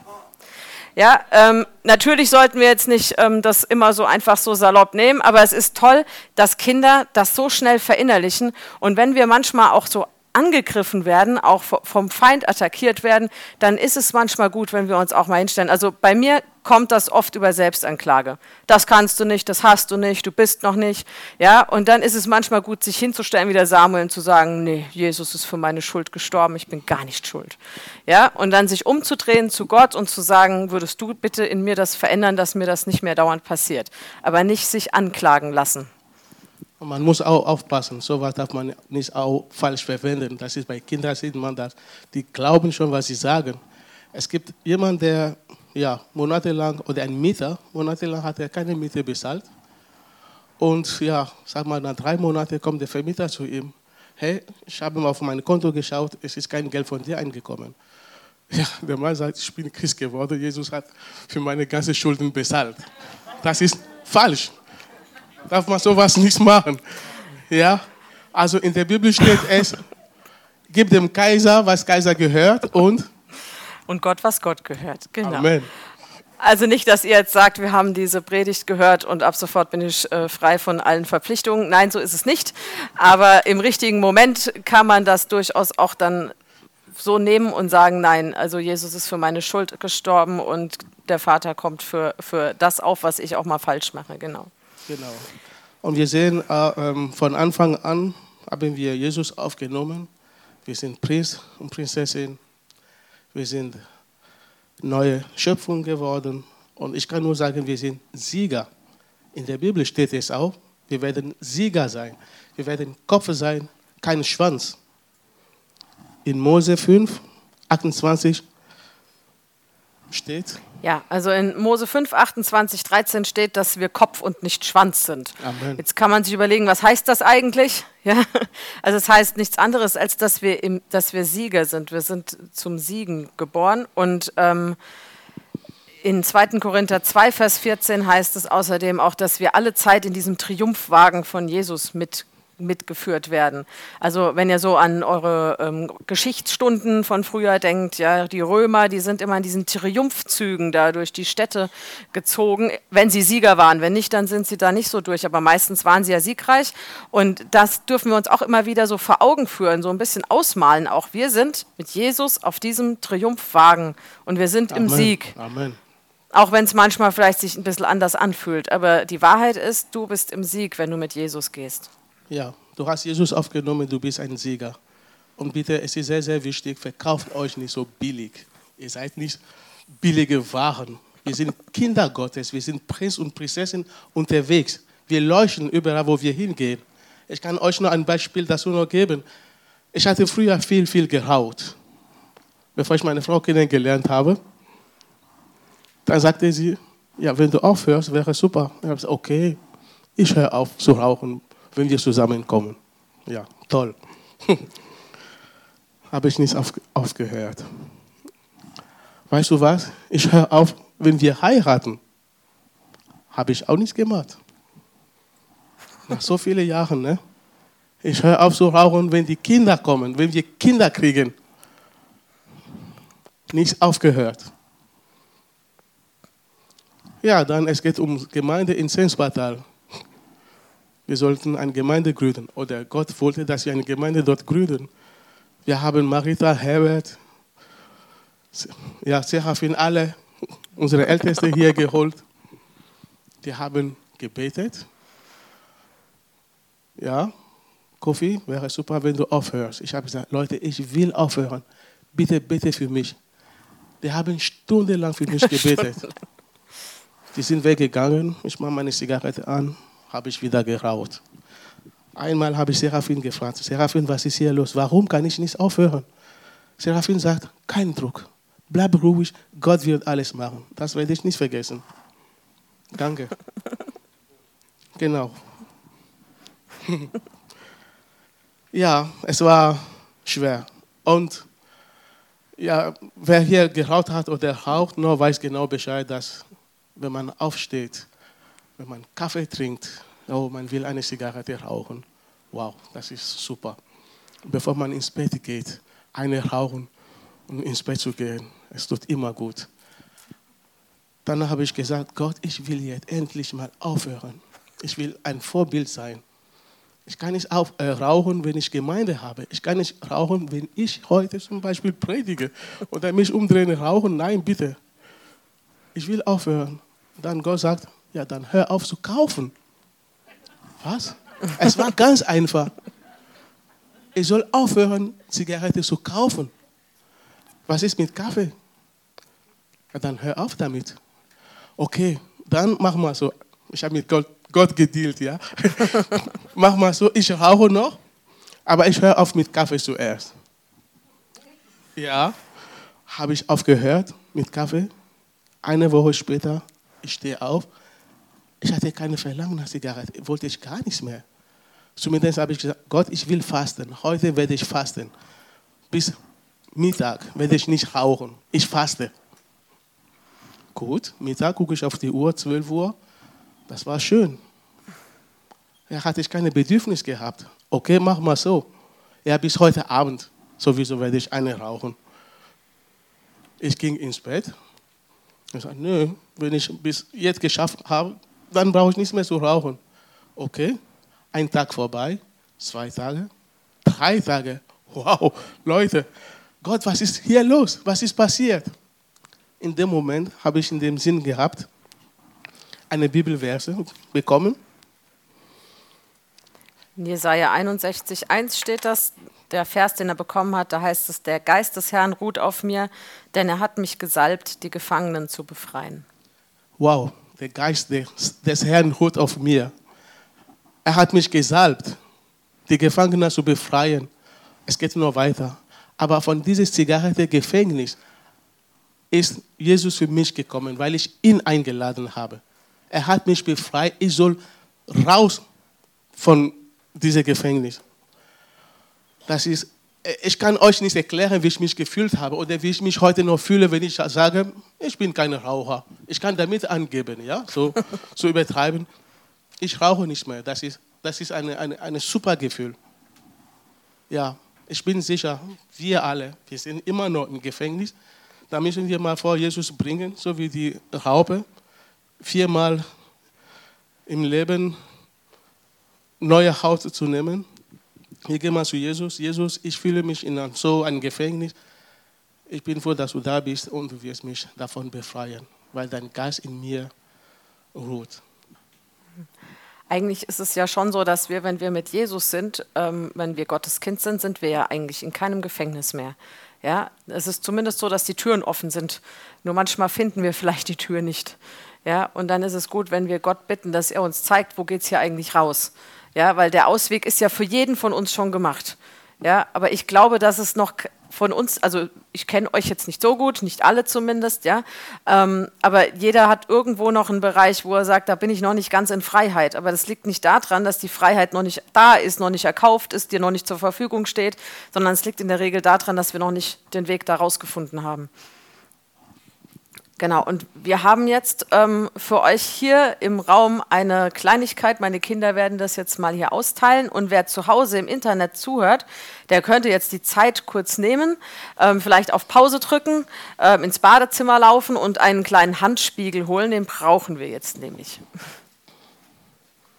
[SPEAKER 1] Ja, ähm, natürlich sollten wir jetzt nicht ähm, das immer so einfach so salopp nehmen, aber es ist toll, dass Kinder das so schnell verinnerlichen. Und wenn wir manchmal auch so angegriffen werden, auch vom Feind attackiert werden, dann ist es manchmal gut, wenn wir uns auch mal hinstellen. Also bei mir kommt das oft über Selbstanklage. Das kannst du nicht, das hast du nicht, du bist noch nicht. Ja, und dann ist es manchmal gut, sich hinzustellen wie der Samuel und zu sagen, nee, Jesus ist für meine Schuld gestorben, ich bin gar nicht schuld. Ja, und dann sich umzudrehen zu Gott und zu sagen, würdest du bitte in mir das verändern, dass mir das nicht mehr dauernd passiert. Aber nicht sich anklagen lassen.
[SPEAKER 2] Und man muss auch aufpassen, sowas darf man nicht auch falsch verwenden. Das ist bei Kindern, sieht man das. Die glauben schon, was sie sagen. Es gibt jemanden, der ja, monatelang, oder ein Mieter, monatelang hat er keine Miete bezahlt. Und ja, sag mal, nach drei Monaten kommt der Vermieter zu ihm. Hey, ich habe mal auf mein Konto geschaut, es ist kein Geld von dir eingekommen. Ja, der Mann sagt, ich bin Christ geworden, Jesus hat für meine ganzen Schulden bezahlt. Das ist falsch. Darf man sowas nicht machen. Ja? Also in der Bibel steht es, gib dem Kaiser, was Kaiser gehört und...
[SPEAKER 1] Und Gott, was Gott gehört. Genau.
[SPEAKER 2] Amen.
[SPEAKER 1] Also nicht, dass ihr jetzt sagt, wir haben diese Predigt gehört und ab sofort bin ich äh, frei von allen Verpflichtungen. Nein, so ist es nicht. Aber im richtigen Moment kann man das durchaus auch dann so nehmen und sagen, nein, also Jesus ist für meine Schuld gestorben und der Vater kommt für, für das auf, was ich auch mal falsch mache. Genau.
[SPEAKER 2] Genau. Und wir sehen, äh, von Anfang an haben wir Jesus aufgenommen. Wir sind Prinz und Prinzessin. Wir sind neue Schöpfung geworden. Und ich kann nur sagen, wir sind Sieger. In der Bibel steht es auch, wir werden Sieger sein. Wir werden Kopf sein, kein Schwanz. In Mose fünf, achtundzwanzig steht...
[SPEAKER 1] Ja, also in Mose fünf, achtundzwanzig, dreizehn steht, dass wir Kopf und nicht Schwanz sind.
[SPEAKER 2] Amen.
[SPEAKER 1] Jetzt kann man sich überlegen, was heißt das eigentlich? Ja, also es heißt nichts anderes, als dass wir, im, dass wir Sieger sind. Wir sind zum Siegen geboren. Und ähm, in zweiten Korinther zwei, Vers vierzehn heißt es außerdem auch, dass wir alle Zeit in diesem Triumphwagen von Jesus mit mitgeführt werden. Also wenn ihr so an eure ähm, Geschichtsstunden von früher denkt, ja, die Römer, die sind immer in diesen Triumphzügen da durch die Städte gezogen, wenn sie Sieger waren. Wenn nicht, dann sind sie da nicht so durch, aber meistens waren sie ja siegreich und das dürfen wir uns auch immer wieder so vor Augen führen, so ein bisschen ausmalen auch. Wir sind mit Jesus auf diesem Triumphwagen und wir sind
[SPEAKER 2] Amen.
[SPEAKER 1] Im Sieg.
[SPEAKER 2] Amen.
[SPEAKER 1] Auch wenn es manchmal vielleicht sich ein bisschen anders anfühlt, aber die Wahrheit ist, du bist im Sieg, wenn du mit Jesus gehst.
[SPEAKER 2] Ja, du hast Jesus aufgenommen, du bist ein Sieger. Und bitte, es ist sehr, sehr wichtig, verkauft euch nicht so billig. Ihr seid nicht billige Waren. Wir sind Kinder Gottes, wir sind Prinz und Prinzessin unterwegs. Wir leuchten überall, wo wir hingehen. Ich kann euch noch ein Beispiel dazu noch geben. Ich hatte früher viel, viel geraucht. Bevor ich meine Frau kennengelernt habe, dann sagte sie, ja, wenn du aufhörst, wäre super. Ich habe gesagt, okay, ich höre auf zu rauchen, wenn wir zusammenkommen. Ja, toll. Habe ich nicht auf, aufgehört. Weißt du was? Ich höre auf, wenn wir heiraten. Habe ich auch nicht gemacht. Nach so vielen Jahren, ne? Ich höre auf zu rauchen, wenn die Kinder kommen, wenn wir Kinder kriegen. Nichts aufgehört. Ja, dann es geht um Gemeinde in Sensbatal. Wir sollten eine Gemeinde gründen. Oder Gott wollte, dass wir eine Gemeinde dort gründen. Wir haben Marita, Herbert, ja, Serafin, alle unsere Ältesten hier geholt. Die haben gebetet. Ja, Kofi, wäre super, wenn du aufhörst. Ich habe gesagt, Leute, ich will aufhören. Bitte, bitte für mich. Die haben stundenlang für mich gebetet. Die sind weggegangen. Ich mache meine Zigarette an, habe ich wieder geraucht. Einmal habe ich Serafin gefragt, Serafin, was ist hier los? Warum kann ich nicht aufhören? Serafin sagt, kein Druck. Bleib ruhig, Gott wird alles machen. Das werde ich nicht vergessen. Danke. Genau. Ja, es war schwer. Und ja, wer hier geraucht hat oder raucht, nur weiß genau Bescheid, dass wenn man aufsteht, wenn man Kaffee trinkt, oh, man will eine Zigarette rauchen. Wow, das ist super. Bevor man ins Bett geht, eine rauchen und ins Bett zu gehen, es tut immer gut. Dann habe ich gesagt, Gott, ich will jetzt endlich mal aufhören. Ich will ein Vorbild sein. Ich kann nicht auf, äh, rauchen, wenn ich Gemeinde habe. Ich kann nicht rauchen, wenn ich heute zum Beispiel predige oder mich umdrehen, rauchen. Nein, bitte. Ich will aufhören. Dann Gott sagt, ja, dann hör auf zu kaufen. Was? Es war ganz einfach. Ich soll aufhören, Zigarette zu kaufen. Was ist mit Kaffee? Ja, dann hör auf damit. Okay, dann mach mal so. Ich habe mit Gott, Gott gedealt, ja. Mach mal so, ich rauche noch, aber ich höre auf mit Kaffee zuerst. Ja, habe ich aufgehört mit Kaffee. Eine Woche später, ich stehe auf. Ich hatte keine Verlangen nach Zigarette, wollte ich gar nichts mehr. Zumindest habe ich gesagt, Gott, ich will fasten. Heute werde ich fasten. Bis Mittag werde ich nicht rauchen. Ich faste. Gut, Mittag gucke ich auf die Uhr, zwölf Uhr. Das war schön. Ja, hatte ich keine Bedürfnis gehabt. Okay, mach mal so. Ja, bis heute Abend. Sowieso werde ich eine rauchen. Ich ging ins Bett. Ich sagte, nö, wenn ich bis jetzt geschafft habe, dann brauche ich nichts mehr zu rauchen. Okay, ein Tag vorbei, zwei Tage, drei Tage. Wow, Leute, Gott, was ist hier los? Was ist passiert? In dem Moment habe ich in dem Sinn gehabt, eine Bibelverse bekommen.
[SPEAKER 1] In Jesaja einundsechzig, eins steht das, der Vers, den er bekommen hat, da heißt es, der Geist des Herrn ruht auf mir, denn er hat mich gesalbt, die Gefangenen zu befreien.
[SPEAKER 2] Wow, der Geist des, des Herrn ruht auf mir. Er hat mich gesalbt, die Gefangenen zu befreien. Es geht nur weiter. Aber von diesem Zigarette-Gefängnis ist Jesus für mich gekommen, weil ich ihn eingeladen habe. Er hat mich befreit, ich soll raus von diesem Gefängnis. Das ist, ich kann euch nicht erklären, wie ich mich gefühlt habe oder wie ich mich heute noch fühle, wenn ich sage, ich bin kein Raucher. Ich kann damit angeben, ja, so, so übertreiben. Ich rauche nicht mehr. Das ist, das ist ein eine, eine super Gefühl. Ja, ich bin sicher, wir alle, wir sind immer noch im Gefängnis. Da müssen wir mal vor Jesus bringen, so wie die Raupe, viermal im Leben neue Haut zu nehmen. Wir gehen mal zu Jesus. Jesus, ich fühle mich in so einem Gefängnis. Ich bin froh, dass du da bist und du wirst mich davon befreien, weil dein Geist in mir ruht.
[SPEAKER 1] Eigentlich ist es ja schon so, dass wir, wenn wir mit Jesus sind, ähm, wenn wir Gottes Kind sind, sind wir ja eigentlich in keinem Gefängnis mehr. Ja, es ist zumindest so, dass die Türen offen sind. Nur manchmal finden wir vielleicht die Tür nicht. Ja, und dann ist es gut, wenn wir Gott bitten, dass er uns zeigt, wo geht es hier eigentlich raus. Ja, weil der Ausweg ist ja für jeden von uns schon gemacht. Ja, aber ich glaube, dass es noch von uns, also ich kenne euch jetzt nicht so gut, nicht alle zumindest, ja, ähm, aber jeder hat irgendwo noch einen Bereich, wo er sagt, da bin ich noch nicht ganz in Freiheit. Aber das liegt nicht daran, dass die Freiheit noch nicht da ist, noch nicht erkauft ist, dir noch nicht zur Verfügung steht, sondern es liegt in der Regel daran, dass wir noch nicht den Weg da rausgefunden haben. Genau, und wir haben jetzt ähm, für euch hier im Raum eine Kleinigkeit. Meine Kinder werden das jetzt mal hier austeilen. Und wer zu Hause im Internet zuhört, der könnte jetzt die Zeit kurz nehmen, ähm, vielleicht auf Pause drücken, ähm, ins Badezimmer laufen und einen kleinen Handspiegel holen. Den brauchen wir jetzt nämlich.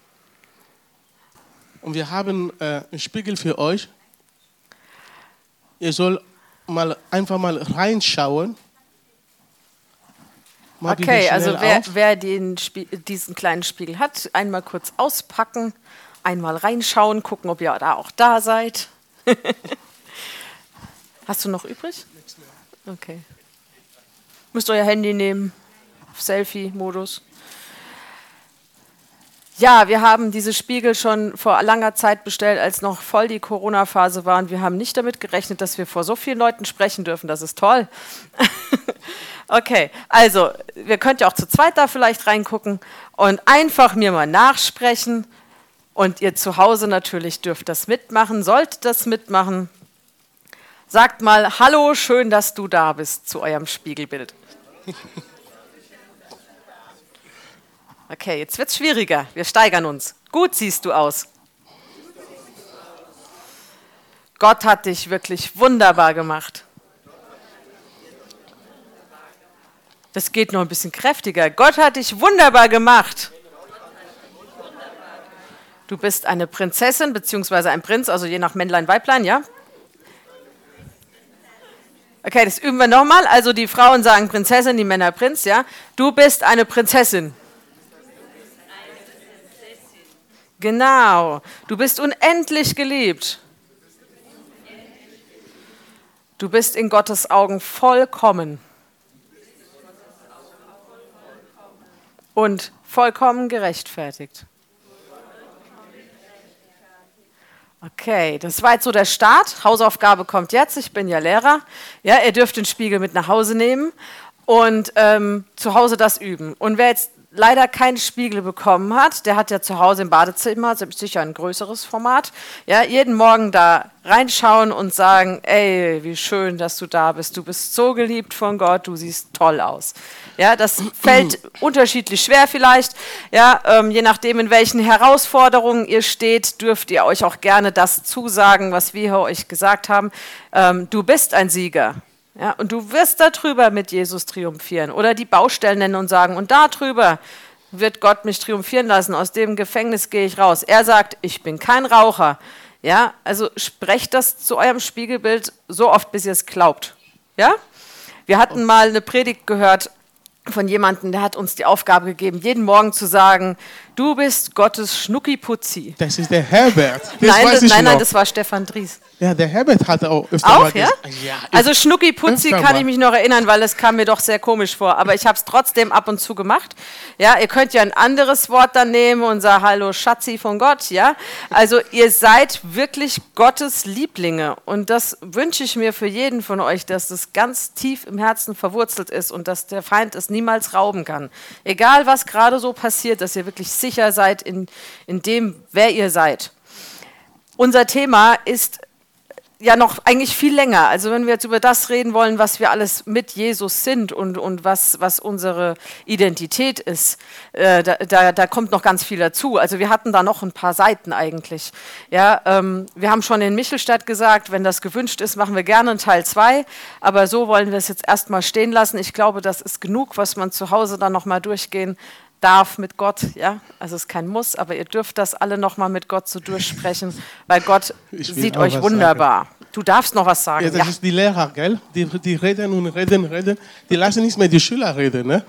[SPEAKER 2] Und wir haben äh, einen Spiegel für euch. Ihr sollt mal einfach mal reinschauen. Mal
[SPEAKER 1] okay, also wer, wer den diesen kleinen Spiegel hat, einmal kurz auspacken, einmal reinschauen, gucken, ob ihr da auch da seid. Hast du noch übrig? Nichts mehr. Okay. Müsst euer Handy nehmen, Selfie-Modus. Ja, wir haben diese Spiegel schon vor langer Zeit bestellt, als noch voll die Corona-Phase war. Und wir haben nicht damit gerechnet, dass wir vor so vielen Leuten sprechen dürfen. Das ist toll. Okay, also, wir könnt ja auch zu zweit da vielleicht reingucken und einfach mir mal nachsprechen. Und ihr zu Hause natürlich dürft das mitmachen, sollt das mitmachen. Sagt mal, hallo, schön, dass du da bist, zu eurem Spiegelbild. Okay, jetzt wird es schwieriger. Wir steigern uns. Gut siehst du aus. Gott hat dich wirklich wunderbar gemacht. Das geht noch ein bisschen kräftiger. Gott hat dich wunderbar gemacht. Du bist eine Prinzessin bzw. ein Prinz, also je nach Männlein, Weiblein, ja? Okay, das üben wir nochmal. Also die Frauen sagen Prinzessin, die Männer Prinz, ja? Du bist eine Prinzessin. Genau. Du bist unendlich geliebt. Du bist in Gottes Augen vollkommen. Und vollkommen gerechtfertigt. Okay, das war jetzt so der Start. Hausaufgabe kommt jetzt. Ich bin ja Lehrer. Ja, ihr dürft den Spiegel mit nach Hause nehmen und ähm, zu Hause das üben. Und wer jetzt leider keinen Spiegel bekommen hat, der hat ja zu Hause im Badezimmer sicher ein größeres Format. Ja, jeden Morgen da reinschauen und sagen, ey, wie schön, dass du da bist. Du bist so geliebt von Gott, du siehst toll aus. Ja, das fällt unterschiedlich schwer vielleicht. Ja, ähm, je nachdem, in welchen Herausforderungen ihr steht, dürft ihr euch auch gerne das zusagen, was wir euch gesagt haben. Ähm, du bist ein Sieger. Ja, und du wirst darüber mit Jesus triumphieren. Oder die Baustellen nennen und sagen, und darüber wird Gott mich triumphieren lassen. Aus dem Gefängnis gehe ich raus. Er sagt, ich bin kein Raucher. Ja, also sprecht das zu eurem Spiegelbild so oft, bis ihr es glaubt. Ja? Wir hatten mal eine Predigt gehört von jemandem, der hat uns die Aufgabe gegeben, jeden Morgen zu sagen, du bist Gottes Schnuckiputzi.
[SPEAKER 2] Das ist der Herbert. Das
[SPEAKER 1] nein,
[SPEAKER 2] weiß
[SPEAKER 1] das,
[SPEAKER 2] ich
[SPEAKER 1] nein,
[SPEAKER 2] noch.
[SPEAKER 1] nein, das war Stefan Dries.
[SPEAKER 2] Ja, der Herbert hat auch öfter
[SPEAKER 1] Auch,
[SPEAKER 2] mal
[SPEAKER 1] ja?
[SPEAKER 2] ja
[SPEAKER 1] Also Schnuckiputzi kann
[SPEAKER 2] mal.
[SPEAKER 1] ich mich noch erinnern, weil es kam mir doch sehr komisch vor. Aber ich habe es trotzdem ab und zu gemacht. Ja, ihr könnt ja ein anderes Wort dann nehmen und sagen, hallo Schatzi von Gott. Ja, also ihr seid wirklich Gottes Lieblinge. Und das wünsche ich mir für jeden von euch, dass das ganz tief im Herzen verwurzelt ist und dass der Feind es niemals rauben kann. Egal, was gerade so passiert, dass ihr wirklich sicher seid in, in dem, wer ihr seid. Unser Thema ist ja noch eigentlich viel länger. Also wenn wir jetzt über das reden wollen, was wir alles mit Jesus sind und, und was, was unsere Identität ist, äh, da, da, da kommt noch ganz viel dazu. Also wir hatten da noch ein paar Seiten eigentlich. Ja, ähm, wir haben schon in Michelstadt gesagt, wenn das gewünscht ist, machen wir gerne einen Teil zwei. Aber so wollen wir es jetzt erstmal stehen lassen. Ich glaube, das ist genug, was man zu Hause dann nochmal durchgehen darf mit Gott, ja, also es ist kein Muss, aber ihr dürft das alle nochmal mit Gott so durchsprechen, weil Gott sieht euch wunderbar. Sagen. Du darfst noch was sagen.
[SPEAKER 2] Ja, das
[SPEAKER 1] ja.
[SPEAKER 2] ist die Lehrer, gell? Die, die reden und reden, reden, die lassen nicht mehr die Schüler reden, ne?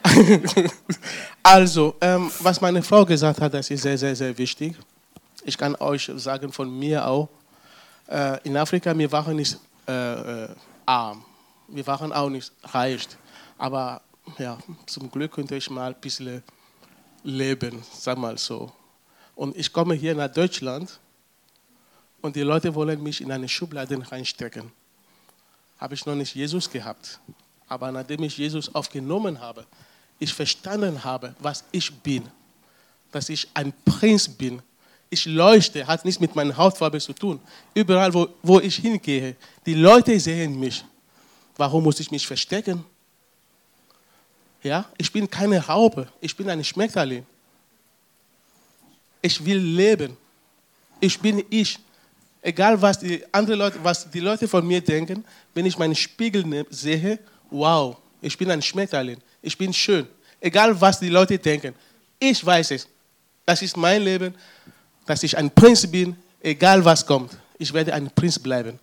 [SPEAKER 2] Also, ähm, was meine Frau gesagt hat, das ist sehr, sehr, sehr wichtig. Ich kann euch sagen, von mir auch, äh, in Afrika, wir waren nicht äh, äh, arm, wir waren auch nicht reich, aber ja, zum Glück könnte ich mal ein bisschen leben, sag mal so. Und ich komme hier nach Deutschland und die Leute wollen mich in eine Schublade reinstecken. Habe ich noch nicht Jesus gehabt. Aber nachdem ich Jesus aufgenommen habe, ich verstanden habe, was ich bin, dass ich ein Prinz bin. Ich leuchte, hat nichts mit meiner Hautfarbe zu tun. Überall, wo, wo ich hingehe, die Leute sehen mich. Warum muss ich mich verstecken? Ja, ich bin keine Raupe, ich bin ein Schmetterling. Ich will leben. Ich bin ich. Egal, was die, andere Leute, was die Leute von mir denken, wenn ich meinen Spiegel sehe, wow, ich bin ein Schmetterling. Ich bin schön. Egal, was die Leute denken. Ich weiß es. Das ist mein Leben, dass ich ein Prinz bin, egal was kommt. Ich werde ein Prinz bleiben.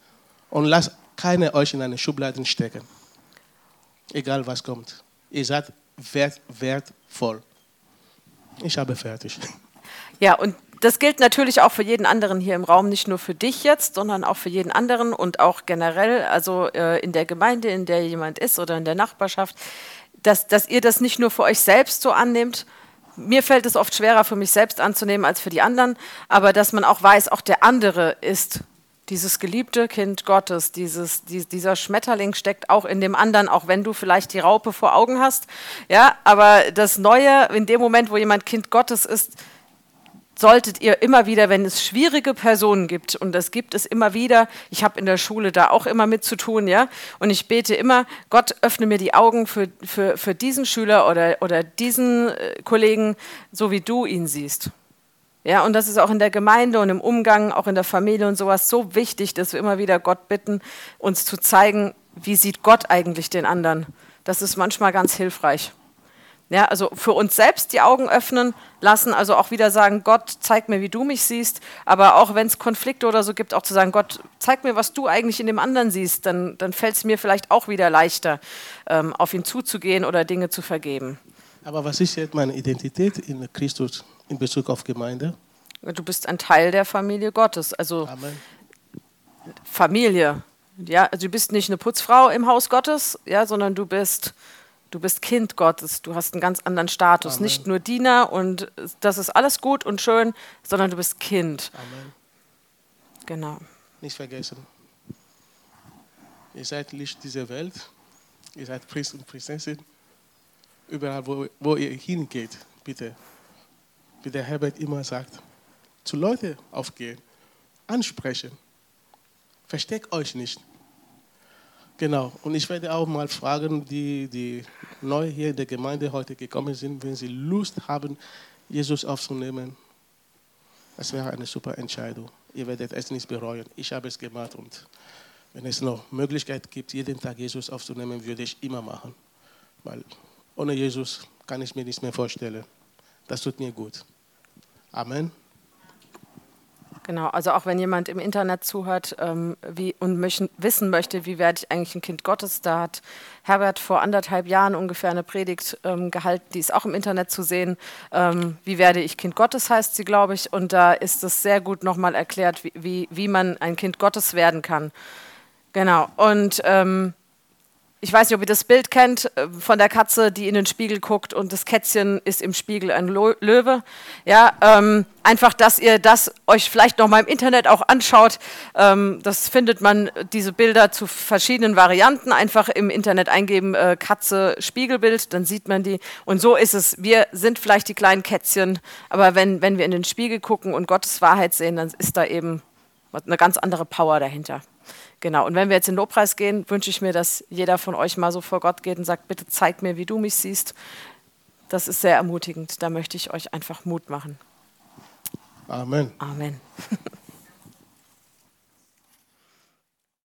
[SPEAKER 2] Und lasst keiner euch in eine Schublade stecken. Egal was kommt. Ihr seid wert, wertvoll. Ich habe fertig.
[SPEAKER 1] Ja, und das gilt natürlich auch für jeden anderen hier im Raum, nicht nur für dich jetzt, sondern auch für jeden anderen und auch generell, also äh, in der Gemeinde, in der jemand ist oder in der Nachbarschaft, dass, dass ihr das nicht nur für euch selbst so annehmt. Mir fällt es oft schwerer, für mich selbst anzunehmen als für die anderen, aber dass man auch weiß, auch der andere ist dieses geliebte Kind Gottes, dieses, die, dieser Schmetterling steckt auch in dem anderen, auch wenn du vielleicht die Raupe vor Augen hast. Ja, aber das Neue, in dem Moment, wo jemand Kind Gottes ist, solltet ihr immer wieder, wenn es schwierige Personen gibt, und das gibt es immer wieder, ich habe in der Schule da auch immer mit zu tun, ja, und ich bete immer, Gott, öffne mir die Augen für, für, für diesen Schüler oder, oder diesen äh, Kollegen, so wie du ihn siehst. Ja, und das ist auch in der Gemeinde und im Umgang, auch in der Familie und sowas so wichtig, dass wir immer wieder Gott bitten, uns zu zeigen, wie sieht Gott eigentlich den anderen. Das ist manchmal ganz hilfreich. Ja, also für uns selbst die Augen öffnen lassen, also auch wieder sagen, Gott, zeig mir, wie du mich siehst, aber auch wenn es Konflikte oder so gibt, auch zu sagen, Gott, zeig mir, was du eigentlich in dem anderen siehst, dann, dann fällt es mir vielleicht auch wieder leichter, ähm, auf ihn zuzugehen oder Dinge zu vergeben.
[SPEAKER 2] Aber was ist jetzt meine Identität in Christus in Bezug auf Gemeinde?
[SPEAKER 1] Du bist ein Teil der Familie Gottes, also
[SPEAKER 2] Amen.
[SPEAKER 1] Familie. Ja, also du bist nicht eine Putzfrau im Haus Gottes, ja, sondern du bist Du bist Kind Gottes, du hast einen ganz anderen Status.
[SPEAKER 2] Amen.
[SPEAKER 1] Nicht nur Diener und das ist alles gut und schön, sondern du bist Kind.
[SPEAKER 2] Amen.
[SPEAKER 1] Genau.
[SPEAKER 2] Nicht vergessen. Ihr seid Licht dieser Welt. Ihr seid Priester und Prinzessin. Überall, wo, wo ihr hingeht, bitte. Wie der Herbert immer sagt, zu Leuten aufgehen, ansprechen. Versteckt euch nicht. Genau, und ich werde auch mal fragen, die, die neu hier in der Gemeinde heute gekommen sind, wenn sie Lust haben, Jesus aufzunehmen. Das wäre eine super Entscheidung. Ihr werdet es nicht bereuen. Ich habe es gemacht und wenn es noch Möglichkeit gibt, jeden Tag Jesus aufzunehmen, würde ich immer machen. Weil ohne Jesus kann ich mir nichts mehr vorstellen. Das tut mir gut. Amen.
[SPEAKER 1] Genau, also auch wenn jemand im Internet zuhört ähm, wie, und möchten, wissen möchte, wie werde ich eigentlich ein Kind Gottes, da hat Herbert vor anderthalb Jahren ungefähr eine Predigt ähm, gehalten, die ist auch im Internet zu sehen. Ähm, wie werde ich Kind Gottes, heißt sie, glaube ich. Und da ist es sehr gut nochmal erklärt, wie, wie, wie man ein Kind Gottes werden kann. Genau, und ähm, ich weiß nicht, ob ihr das Bild kennt von der Katze, die in den Spiegel guckt und das Kätzchen ist im Spiegel ein Löwe. Ja, ähm, einfach, dass ihr das euch vielleicht noch mal im Internet auch anschaut. Ähm, das findet man, diese Bilder zu verschiedenen Varianten. Einfach im Internet eingeben, äh, Katze, Spiegelbild, dann sieht man die. Und so ist es. Wir sind vielleicht die kleinen Kätzchen, aber wenn, wenn wir in den Spiegel gucken und Gottes Wahrheit sehen, dann ist da eben eine ganz andere Power dahinter. Genau, und wenn wir jetzt in den Lobpreis gehen, wünsche ich mir, dass jeder von euch mal so vor Gott geht und sagt, bitte zeig mir, wie du mich siehst. Das ist sehr ermutigend, da möchte ich euch einfach Mut machen.
[SPEAKER 2] Amen.
[SPEAKER 1] Amen.